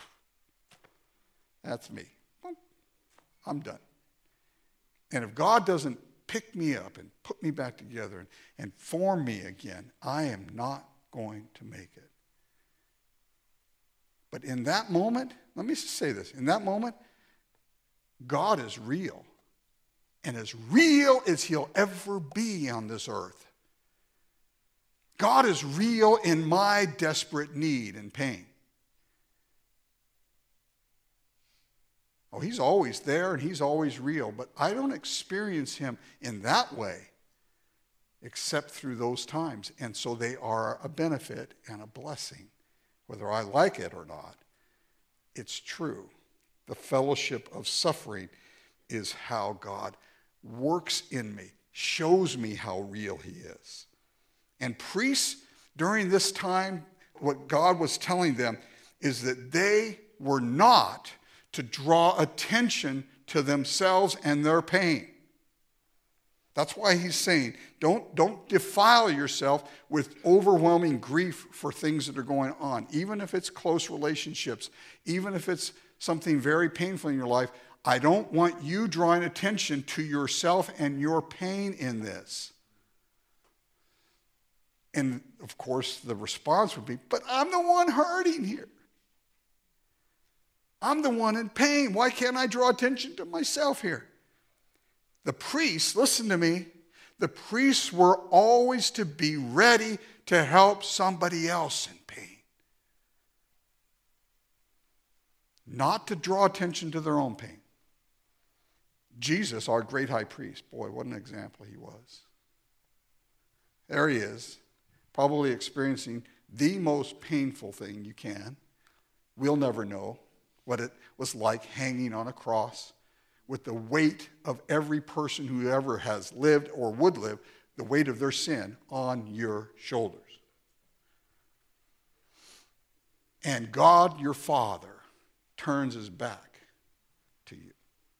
That's me. I'm done. And if God doesn't pick me up and put me back together and form me again, I am not going to make it. But in that moment, let me just say this. In that moment, God is real. And as real as he'll ever be on this earth. God is real in my desperate need and pain. Oh, he's always there and he's always real, but I don't experience him in that way except through those times. And so they are a benefit and a blessing. Whether I like it or not, it's true. The fellowship of suffering is how God works in me, shows me how real he is. And priests, during this time, what God was telling them is that they were not to draw attention to themselves and their pain. That's why he's saying, don't defile yourself with overwhelming grief for things that are going on. Even if it's close relationships, even if it's something very painful in your life, I don't want you drawing attention to yourself and your pain in this. And of course, the response would be, but I'm the one hurting here. I'm the one in pain. Why can't I draw attention to myself here? The priests, listen to me, the priests were always to be ready to help somebody else in pain. Not to draw attention to their own pain. Jesus, our great high priest, boy, what an example he was. There he is, probably experiencing the most painful thing you can. We'll never know what it was like hanging on a cross with the weight of every person who ever has lived or would live, the weight of their sin on your shoulders. And God, your Father, turns his back to you.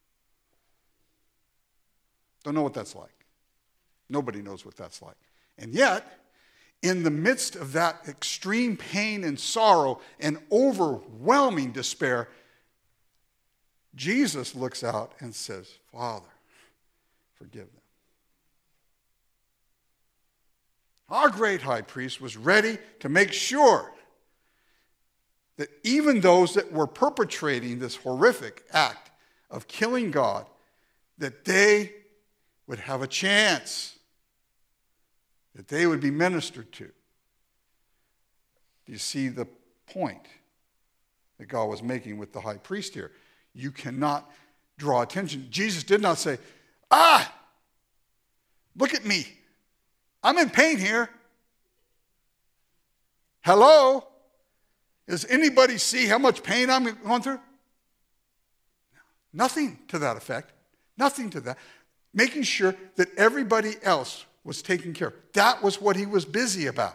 Don't know what that's like. Nobody knows what that's like. And yet, in the midst of that extreme pain and sorrow and overwhelming despair, Jesus looks out and says, Father, forgive them. Our great high priest was ready to make sure that even those that were perpetrating this horrific act of killing God, that they would have a chance, that they would be ministered to. Do you see the point? that God was making with the high priest here. You cannot draw attention. Jesus did not say, look at me. I'm in pain here. Hello? Does anybody see how much pain I'm going through? Nothing to that effect. Nothing to that. Making sure that everybody else was taken care of. That was what he was busy about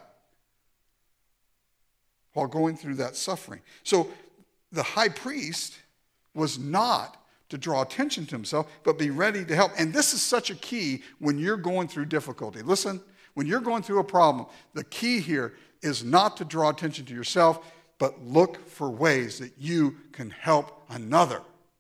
while going through that suffering. So the high priest was not to draw attention to himself, but be ready to help. And this is such a key when you're going through difficulty. Listen, when you're going through a problem, the key here is not to draw attention to yourself, but look for ways that you can help another.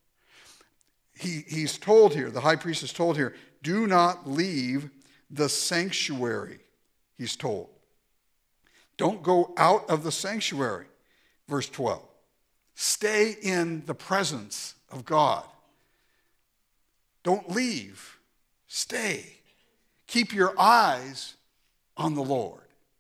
He's told here, the high priest is told here, do not leave the sanctuary, he's told. Don't go out of the sanctuary. Verse 12. Stay in the presence of God. Don't leave. Stay. Keep your eyes on the Lord.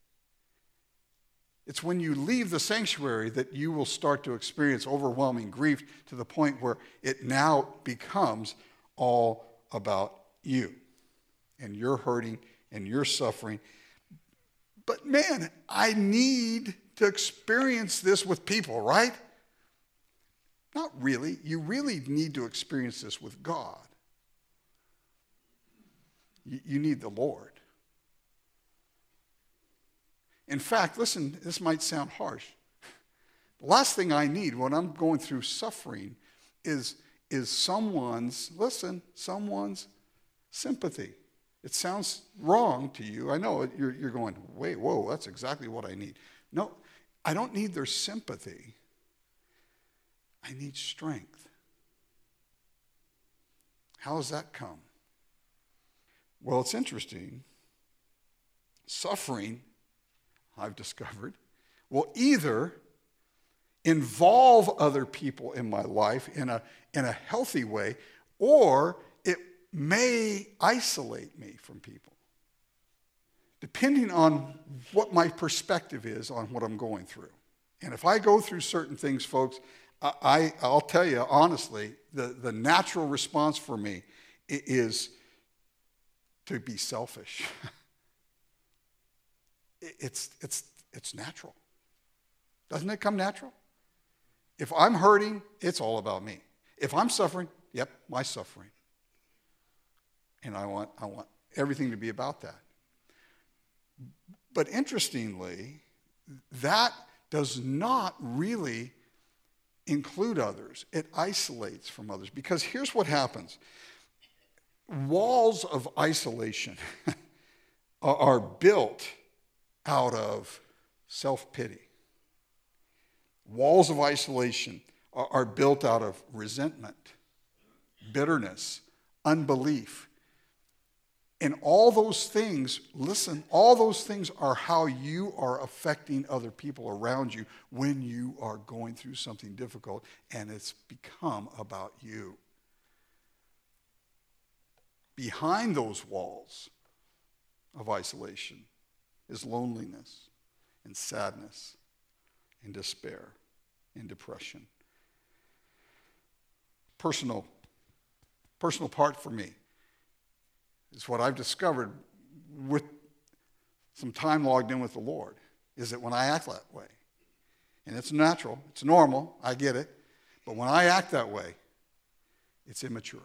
It's when you leave the sanctuary that you will start to experience overwhelming grief to the point where it now becomes all about you. And you're hurting and you're suffering. But man, I need to experience this with people, right? Not really. You really need to experience this with God. You need the Lord. In fact, listen, this might sound harsh. The last thing I need when I'm going through suffering is someone's sympathy. It sounds wrong to you. I know you're going, wait, whoa, that's exactly what I need. No, I don't need their sympathy. I need strength. How does that come? Well, it's interesting. Suffering, I've discovered, will either involve other people in my life in a healthy way, or it may isolate me from people, depending on what my perspective is on what I'm going through. And if I go through certain things, folks, I'll tell you honestly, the natural response for me is to be selfish. It's natural. Doesn't it come natural? If I'm hurting, it's all about me. If I'm suffering, yep, my suffering. And I want everything to be about that. But interestingly, that does not really include others. It isolates from others. Because here's what happens. Walls of isolation are built out of self-pity. Walls of isolation are built out of resentment, bitterness, unbelief. And all those things, listen, all those things are how you are affecting other people around you when you are going through something difficult and it's become about you. Behind those walls of isolation is loneliness and sadness and despair and depression. Personal part for me is what I've discovered with some time logged in with the Lord, is that when I act that way, and it's natural, it's normal, I get it, but when I act that way, it's immature.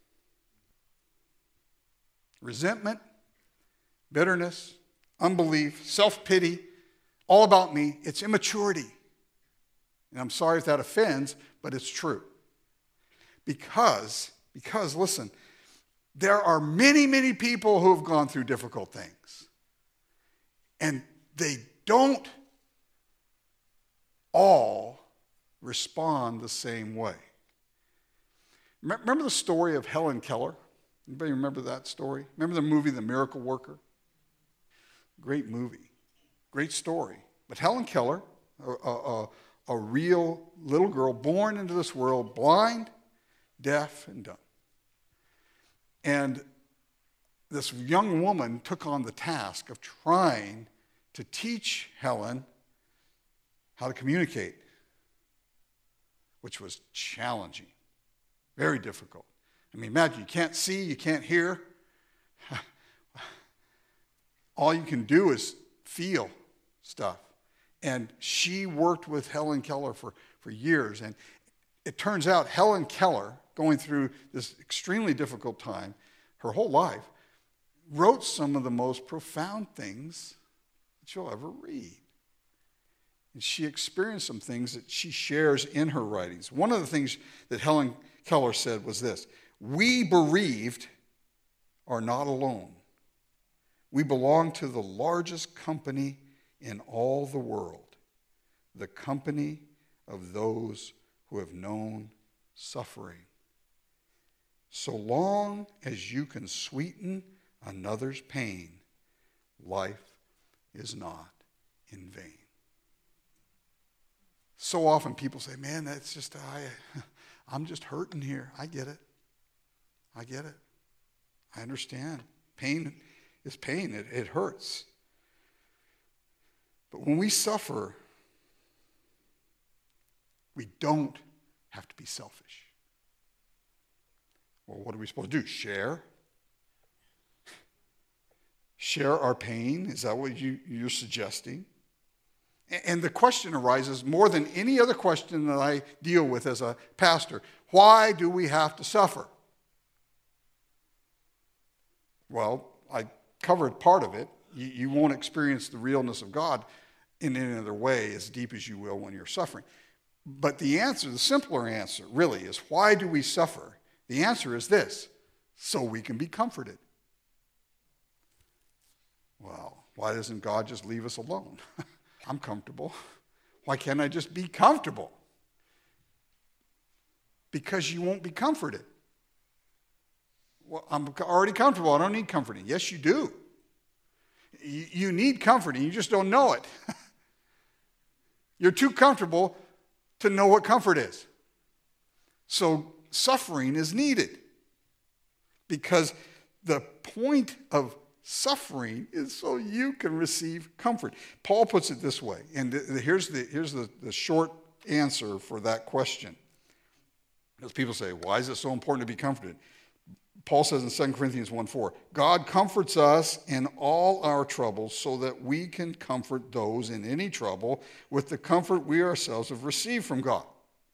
Resentment, bitterness, unbelief, self-pity, all about me, it's immaturity. And I'm sorry if that offends, but it's true. Because listen, there are many, many people who have gone through difficult things. And they don't all respond the same way. Remember the story of Helen Keller? Anybody remember that story? Remember the movie The Miracle Worker? Great movie. Great story. But Helen Keller, a real little girl born into this world, blind, deaf, and dumb. And this young woman took on the task of trying to teach Helen how to communicate. which was challenging, very difficult. I mean, imagine you can't see, you can't hear. All you can do is feel stuff. And she worked with Helen Keller for years. And it turns out Helen Keller, going through this extremely difficult time, her whole life, wrote some of the most profound things that you'll ever read. And she experienced some things that she shares in her writings. One of the things that Helen Keller said was this: "We bereaved are not alone. We belong to the largest company in all the world, the company of those who have known suffering. So long as you can sweeten another's pain, life is not in vain." So often people say, man, that's just, I'm just hurting here. I get it. I understand. Pain is pain. It hurts. But when we suffer, we don't have to be selfish. Well, what are we supposed to do? Share? Share our pain? Is that what you're suggesting? And the question arises more than any other question that I deal with as a pastor. Why do we have to suffer? Well, I covered part of it. You won't experience the realness of God in any other way as deep as you will when you're suffering. But the answer, the simpler answer, really, is why do we suffer? The answer is this: so we can be comforted. Well, why doesn't God just leave us alone? I'm comfortable. Why can't I just be comfortable? Because you won't be comforted. Well, I'm already comfortable. I don't need comforting. Yes, you do. You need comforting. You just don't know it. You're too comfortable to know what comfort is. So suffering is needed. Because the point of suffering is so you can receive comfort. Paul puts it this way, and here's the short answer for that question. Because people say, why is it so important to be comforted? Paul says in 2 Corinthians 1:4, God comforts us in all our troubles so that we can comfort those in any trouble with the comfort we ourselves have received from God.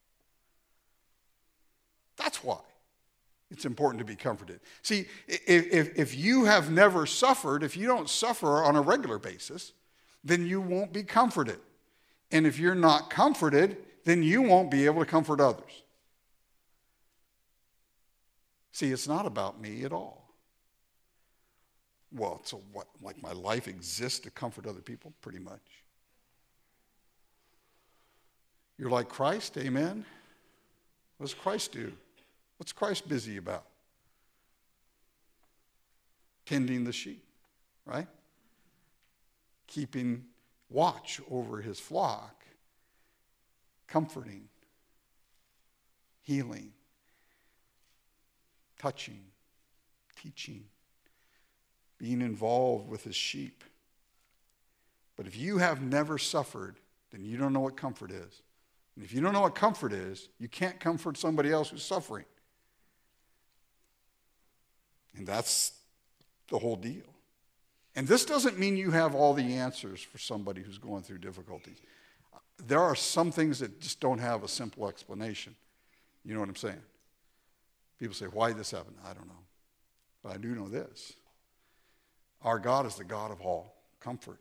That's why it's important to be comforted. See, if you have never suffered, if you don't suffer on a regular basis, then you won't be comforted. And if you're not comforted, then you won't be able to comfort others. See, it's not about me at all. Well, so what? Like my life exists to comfort other people? Pretty much. You're like Christ, amen? What does Christ do? What's Christ busy about? Tending the sheep, right? Keeping watch over his flock, comforting, healing, touching, teaching, being involved with his sheep. But if you have never suffered, then you don't know what comfort is. And if you don't know what comfort is, you can't comfort somebody else who's suffering. And that's the whole deal. And this doesn't mean you have all the answers for somebody who's going through difficulties. There are some things that just don't have a simple explanation. You know what I'm saying? People say, why did this happen? I don't know. But I do know this. Our God is the God of all comfort.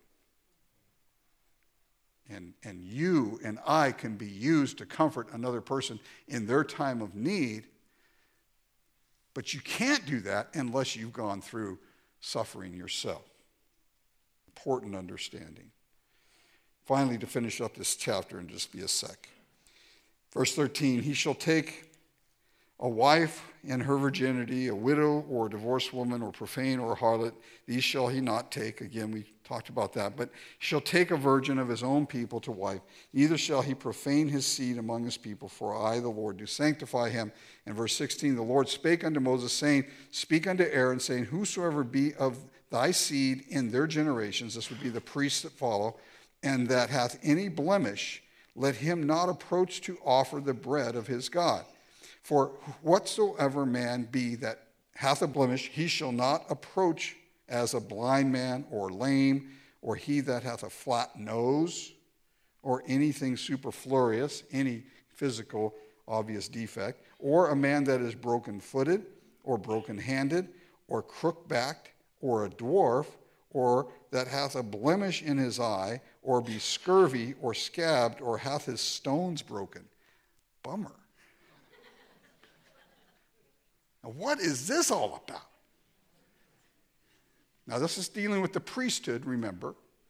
And you and I can be used to comfort another person in their time of need. But you can't do that unless you've gone through suffering yourself. Important understanding. Finally, to finish up this chapter and just be a sec. Verse 13, he shall take a wife in her virginity, a widow or a divorced woman or profane or harlot, these shall he not take. Again, we talked about that. But he shall take a virgin of his own people to wife. Neither shall he profane his seed among his people, for I, the Lord, do sanctify him. And verse 16, the Lord spake unto Moses, saying, speak unto Aaron, saying, whosoever be of thy seed in their generations, this would be the priests that follow, and that hath any blemish, let him not approach to offer the bread of his God. For whatsoever man be that hath a blemish, he shall not approach as a blind man or lame, or he that hath a flat nose, or anything superfluous, any physical obvious defect, or a man that is broken-footed, or broken-handed, or crook-backed, or a dwarf, or that hath a blemish in his eye, or be scurvy, or scabbed, or hath his stones broken. Bummer. Now, what is this all about? Now, this is dealing with the priesthood, remember.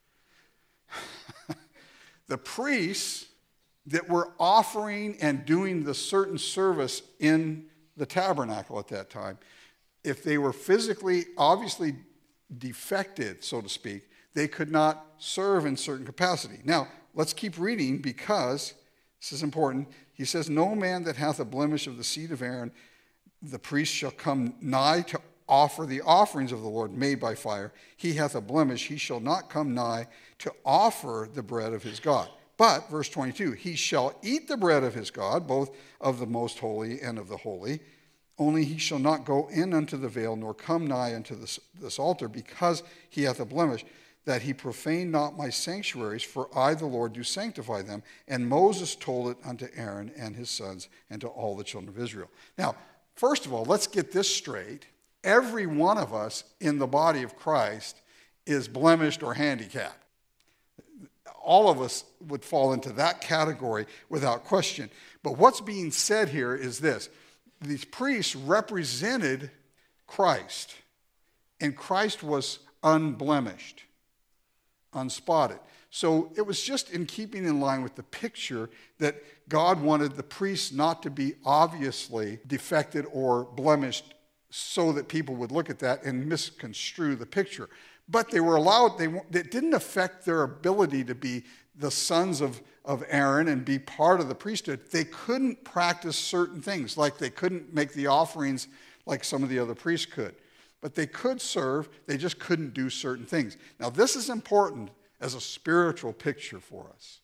The priests that were offering and doing the certain service in the tabernacle at that time, if they were physically, obviously defected, so to speak, they could not serve in certain capacity. Now, let's keep reading because this is important. He says, no man that hath a blemish of the seed of Aaron, the priest shall come nigh to offer the offerings of the Lord made by fire. He hath a blemish, he shall not come nigh to offer the bread of his God. But, verse 22, he shall eat the bread of his God, both of the most holy and of the holy. Only he shall not go in unto the veil, nor come nigh unto this altar, because he hath a blemish, that he profane not my sanctuaries, for I, the Lord, do sanctify them. And Moses told it unto Aaron and his sons, and to all the children of Israel. Now, first of all, let's get this straight. Every one of us in the body of Christ is blemished or handicapped. All of us would fall into that category without question. But what's being said here is this. These priests represented Christ, and Christ was unblemished, unspotted. So it was just in keeping in line with the picture that God wanted the priests not to be obviously defected or blemished so that people would look at that and misconstrue the picture. But they were allowed, it didn't affect their ability to be the sons of Aaron and be part of the priesthood. They couldn't practice certain things, like they couldn't make the offerings like some of the other priests could. But they could serve, they just couldn't do certain things. Now, this is important as a spiritual picture for us.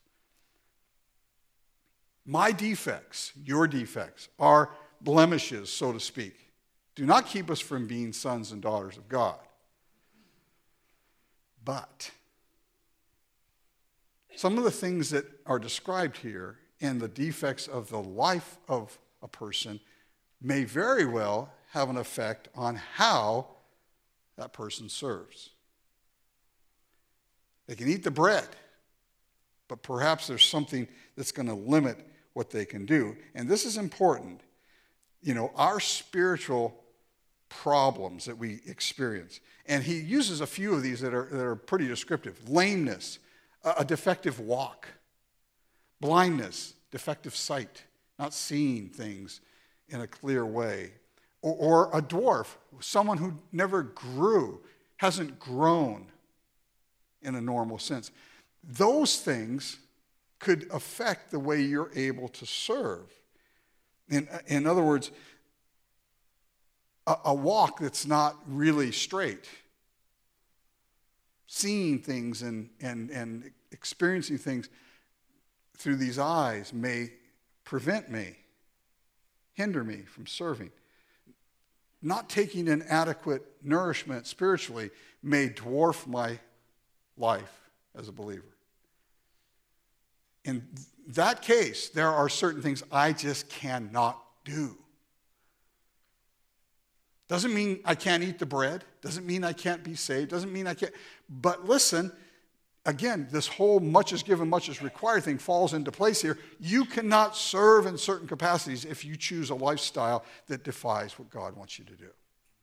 My defects, your defects, are blemishes, so to speak. Do not keep us from being sons and daughters of God. But some of the things that are described here and the defects of the life of a person may very well have an effect on how that person serves. They can eat the bread, but perhaps there's something that's going to limit what they can do. And this is important. You know, our spiritual problems that we experience. And he uses a few of these that are pretty descriptive. Lameness, a defective walk. Blindness, defective sight, not seeing things in a clear way. Or a dwarf, someone who never grew, hasn't grown in a normal sense. Those things could affect the way you're able to serve. In other words, a walk that's not really straight. Seeing things and experiencing things through these eyes may prevent me, hinder me from serving. Not taking in adequate nourishment spiritually may dwarf my life as a believer. In that case, there are certain things I just cannot do. Doesn't mean I can't eat the bread. Doesn't mean I can't be saved. Doesn't mean I can't. But listen, again, this whole much is given, much is required thing falls into place here. You cannot serve in certain capacities if you choose a lifestyle that defies what God wants you to do.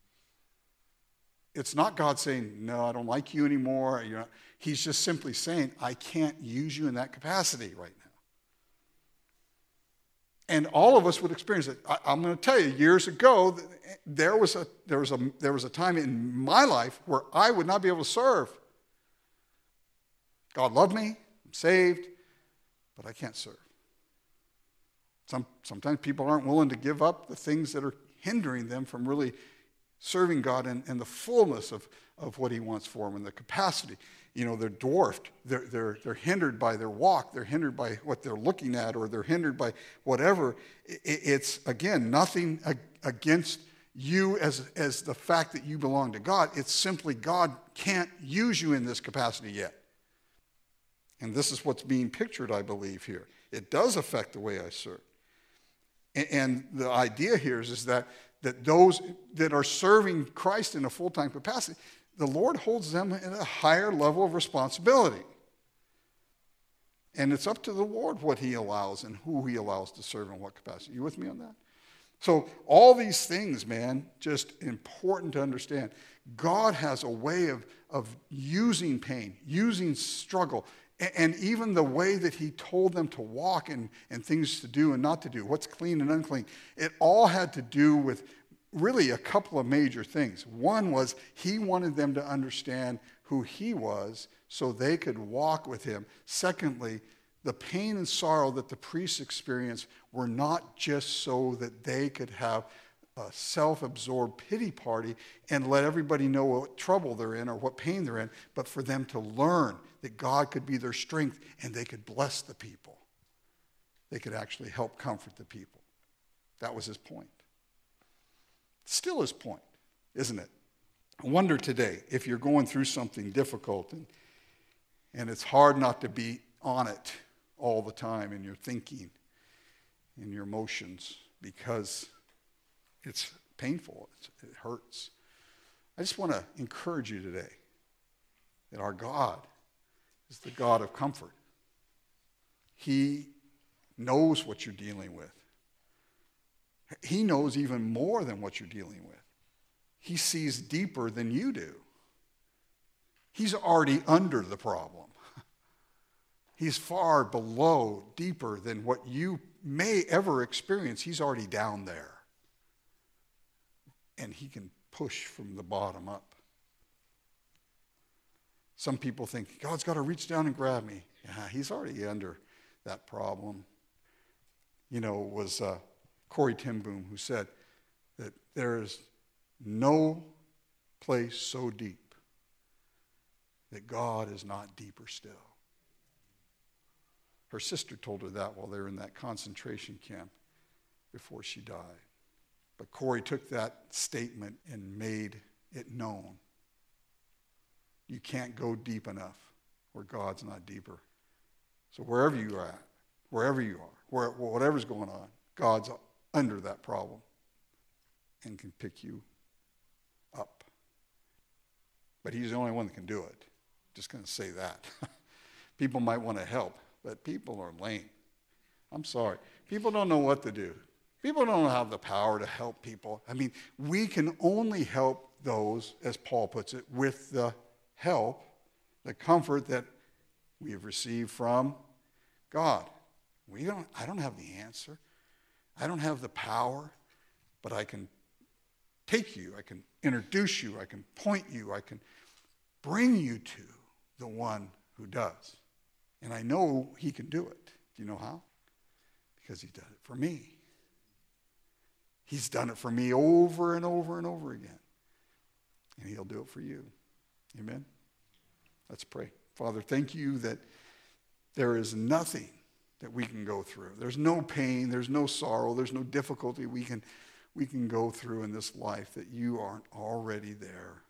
It's not God saying, no, I don't like you anymore. He's just simply saying, I can't use you in that capacity right now. And all of us would experience it. I'm going to tell you, years ago, there was a time in my life where I would not be able to serve. God loved me, I'm saved, but I can't serve. Sometimes people aren't willing to give up the things that are hindering them from really serving God in the fullness of what he wants for them and the capacity. They're dwarfed. They're hindered by their walk. They're hindered by what they're looking at, or they're hindered by whatever. It's, again, nothing against you as the fact that you belong to God. It's simply God can't use you in this capacity yet. And this is what's being pictured, I believe, here. It does affect the way I serve. And the idea here is that those that are serving Christ in a full-time capacity, the Lord holds them in a higher level of responsibility. And it's up to the Lord what he allows and who he allows to serve in what capacity. You with me on that? So all these things, man, just important to understand. God has a way of using pain, using struggle, and even the way that he told them to walk and things to do and not to do, what's clean and unclean. It all had to do with really a couple of major things. One was he wanted them to understand who he was so they could walk with him. Secondly, the pain and sorrow that the priests experienced were not just so that they could have a self-absorbed pity party and let everybody know what trouble they're in or what pain they're in, but for them to learn that God could be their strength and they could bless the people. They could actually help comfort the people. That was his point. Still his point, isn't it? I wonder today if you're going through something difficult and it's hard not to be on it all the time in your thinking, in your emotions, because it's painful, it hurts. I just want to encourage you today that our God is the God of comfort. He knows what you're dealing with. He knows even more than what you're dealing with. He sees deeper than you do. He's already under the problem. He's far below, deeper than what you may ever experience. He's already down there. And he can push from the bottom up. Some people think, God's got to reach down and grab me. Yeah, he's already under that problem. It was Corrie ten Boom who said that there is no place so deep that God is not deeper still. Her sister told her that while they were in that concentration camp before she died. But Corrie took that statement and made it known. You can't go deep enough where God's not deeper. So wherever you are at, wherever you are, whatever's going on, God's under that problem and can pick you up. But he's the only one that can do it. Just going to say that. People might want to help, but people are lame. I'm sorry. People don't know what to do. People don't have the power to help people. I mean, we can only help those, as Paul puts it, with the help, the comfort that we have received from God. I don't have the answer. I don't have the power, but I can take you, I can introduce you, I can point you, I can bring you to the one who does. And I know he can do it. Do you know how? Because he did it for me. He's done it for me over and over and over again. And he'll do it for you. Amen? Let's pray. Father, thank you that there is nothing that we can go through. There's no pain, there's no sorrow, there's no difficulty we can go through in this life that you aren't already there.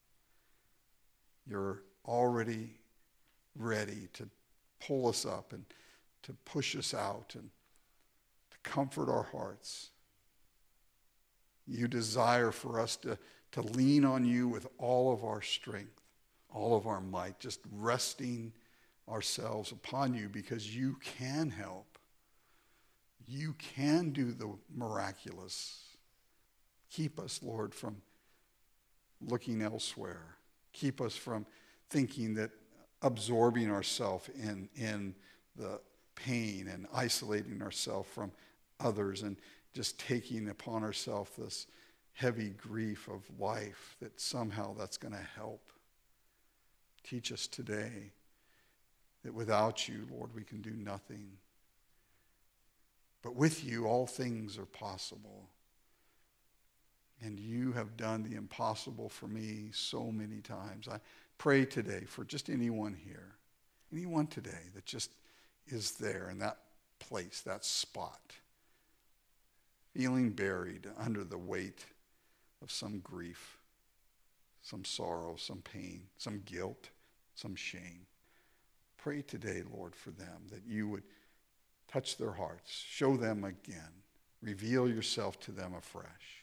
You're already ready to pull us up and to push us out and to comfort our hearts. You desire for us to lean on you with all of our strength, all of our might, just resting ourselves upon you because you can help. You can do the miraculous. Keep us, Lord, from looking elsewhere. Keep us from thinking that absorbing ourselves in the pain and isolating ourselves from others and just taking upon ourselves this heavy grief of life, that somehow that's going to help. Teach us today that without you, Lord, we can do nothing. But with you, all things are possible. And you have done the impossible for me so many times. I pray today for just anyone here, anyone today that just is there in that place, that spot, feeling buried under the weight of some grief, some sorrow, some pain, some guilt, some shame. Pray today, Lord, for them, that you would touch their hearts, show them again, reveal yourself to them afresh,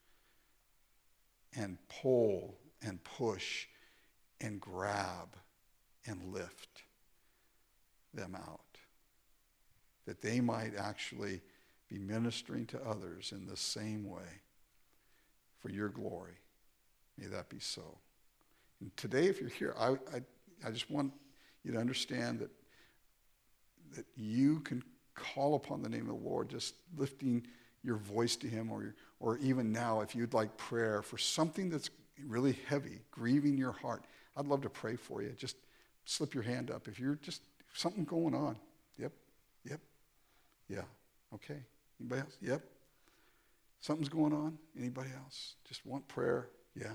and pull and push and grab and lift them out, that they might actually be ministering to others in the same way for your glory. May that be so. And today, if you're here, I just want you to understand that you can call upon the name of the Lord, just lifting your voice to him, or even now, if you'd like prayer for something that's really heavy, grieving your heart, I'd love to pray for you. Just slip your hand up. If you're just, something going on. Yep. Yeah. Okay. Anybody else? Yep. Something's going on? Anybody else? Just want prayer? Yeah.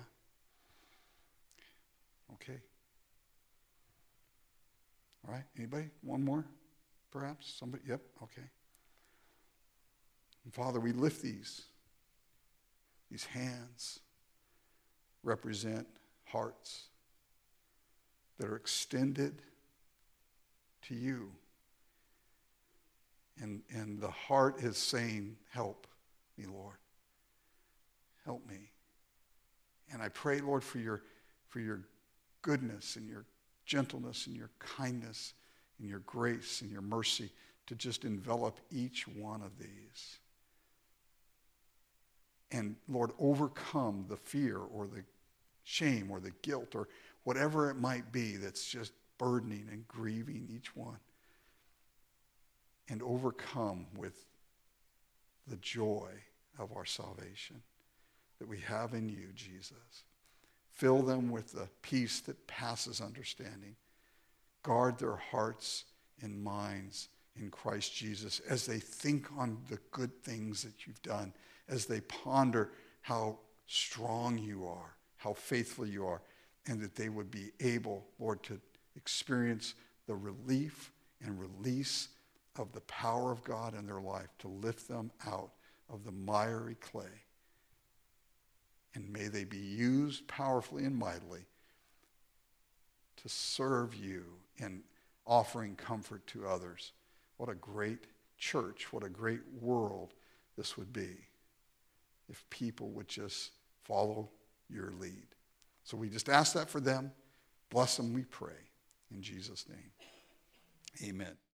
Okay. All right. Anybody? One more? Perhaps? Somebody? Yep. Okay. And Father, we lift these hands represent hearts that are extended to you. And the heart is saying, help me, Lord. Help me. And I pray, Lord, for your goodness and your gentleness and your kindness and your grace and your mercy to just envelop each one of these. And Lord, overcome the fear or the shame or the guilt or whatever it might be that's just burdening and grieving each one. And overcome with the joy of our salvation that we have in you, Jesus. Fill them with the peace that passes understanding. Guard their hearts and minds in Christ Jesus as they think on the good things that you've done, as they ponder how strong you are, how faithful you are, and that they would be able, Lord, to experience the relief and release of the power of God in their life to lift them out of the miry clay. And may they be used powerfully and mightily to serve you in offering comfort to others. What a great church, what a great world this would be if people would just follow your lead. So we just ask that for them. Bless them, we pray. In Jesus' name, amen.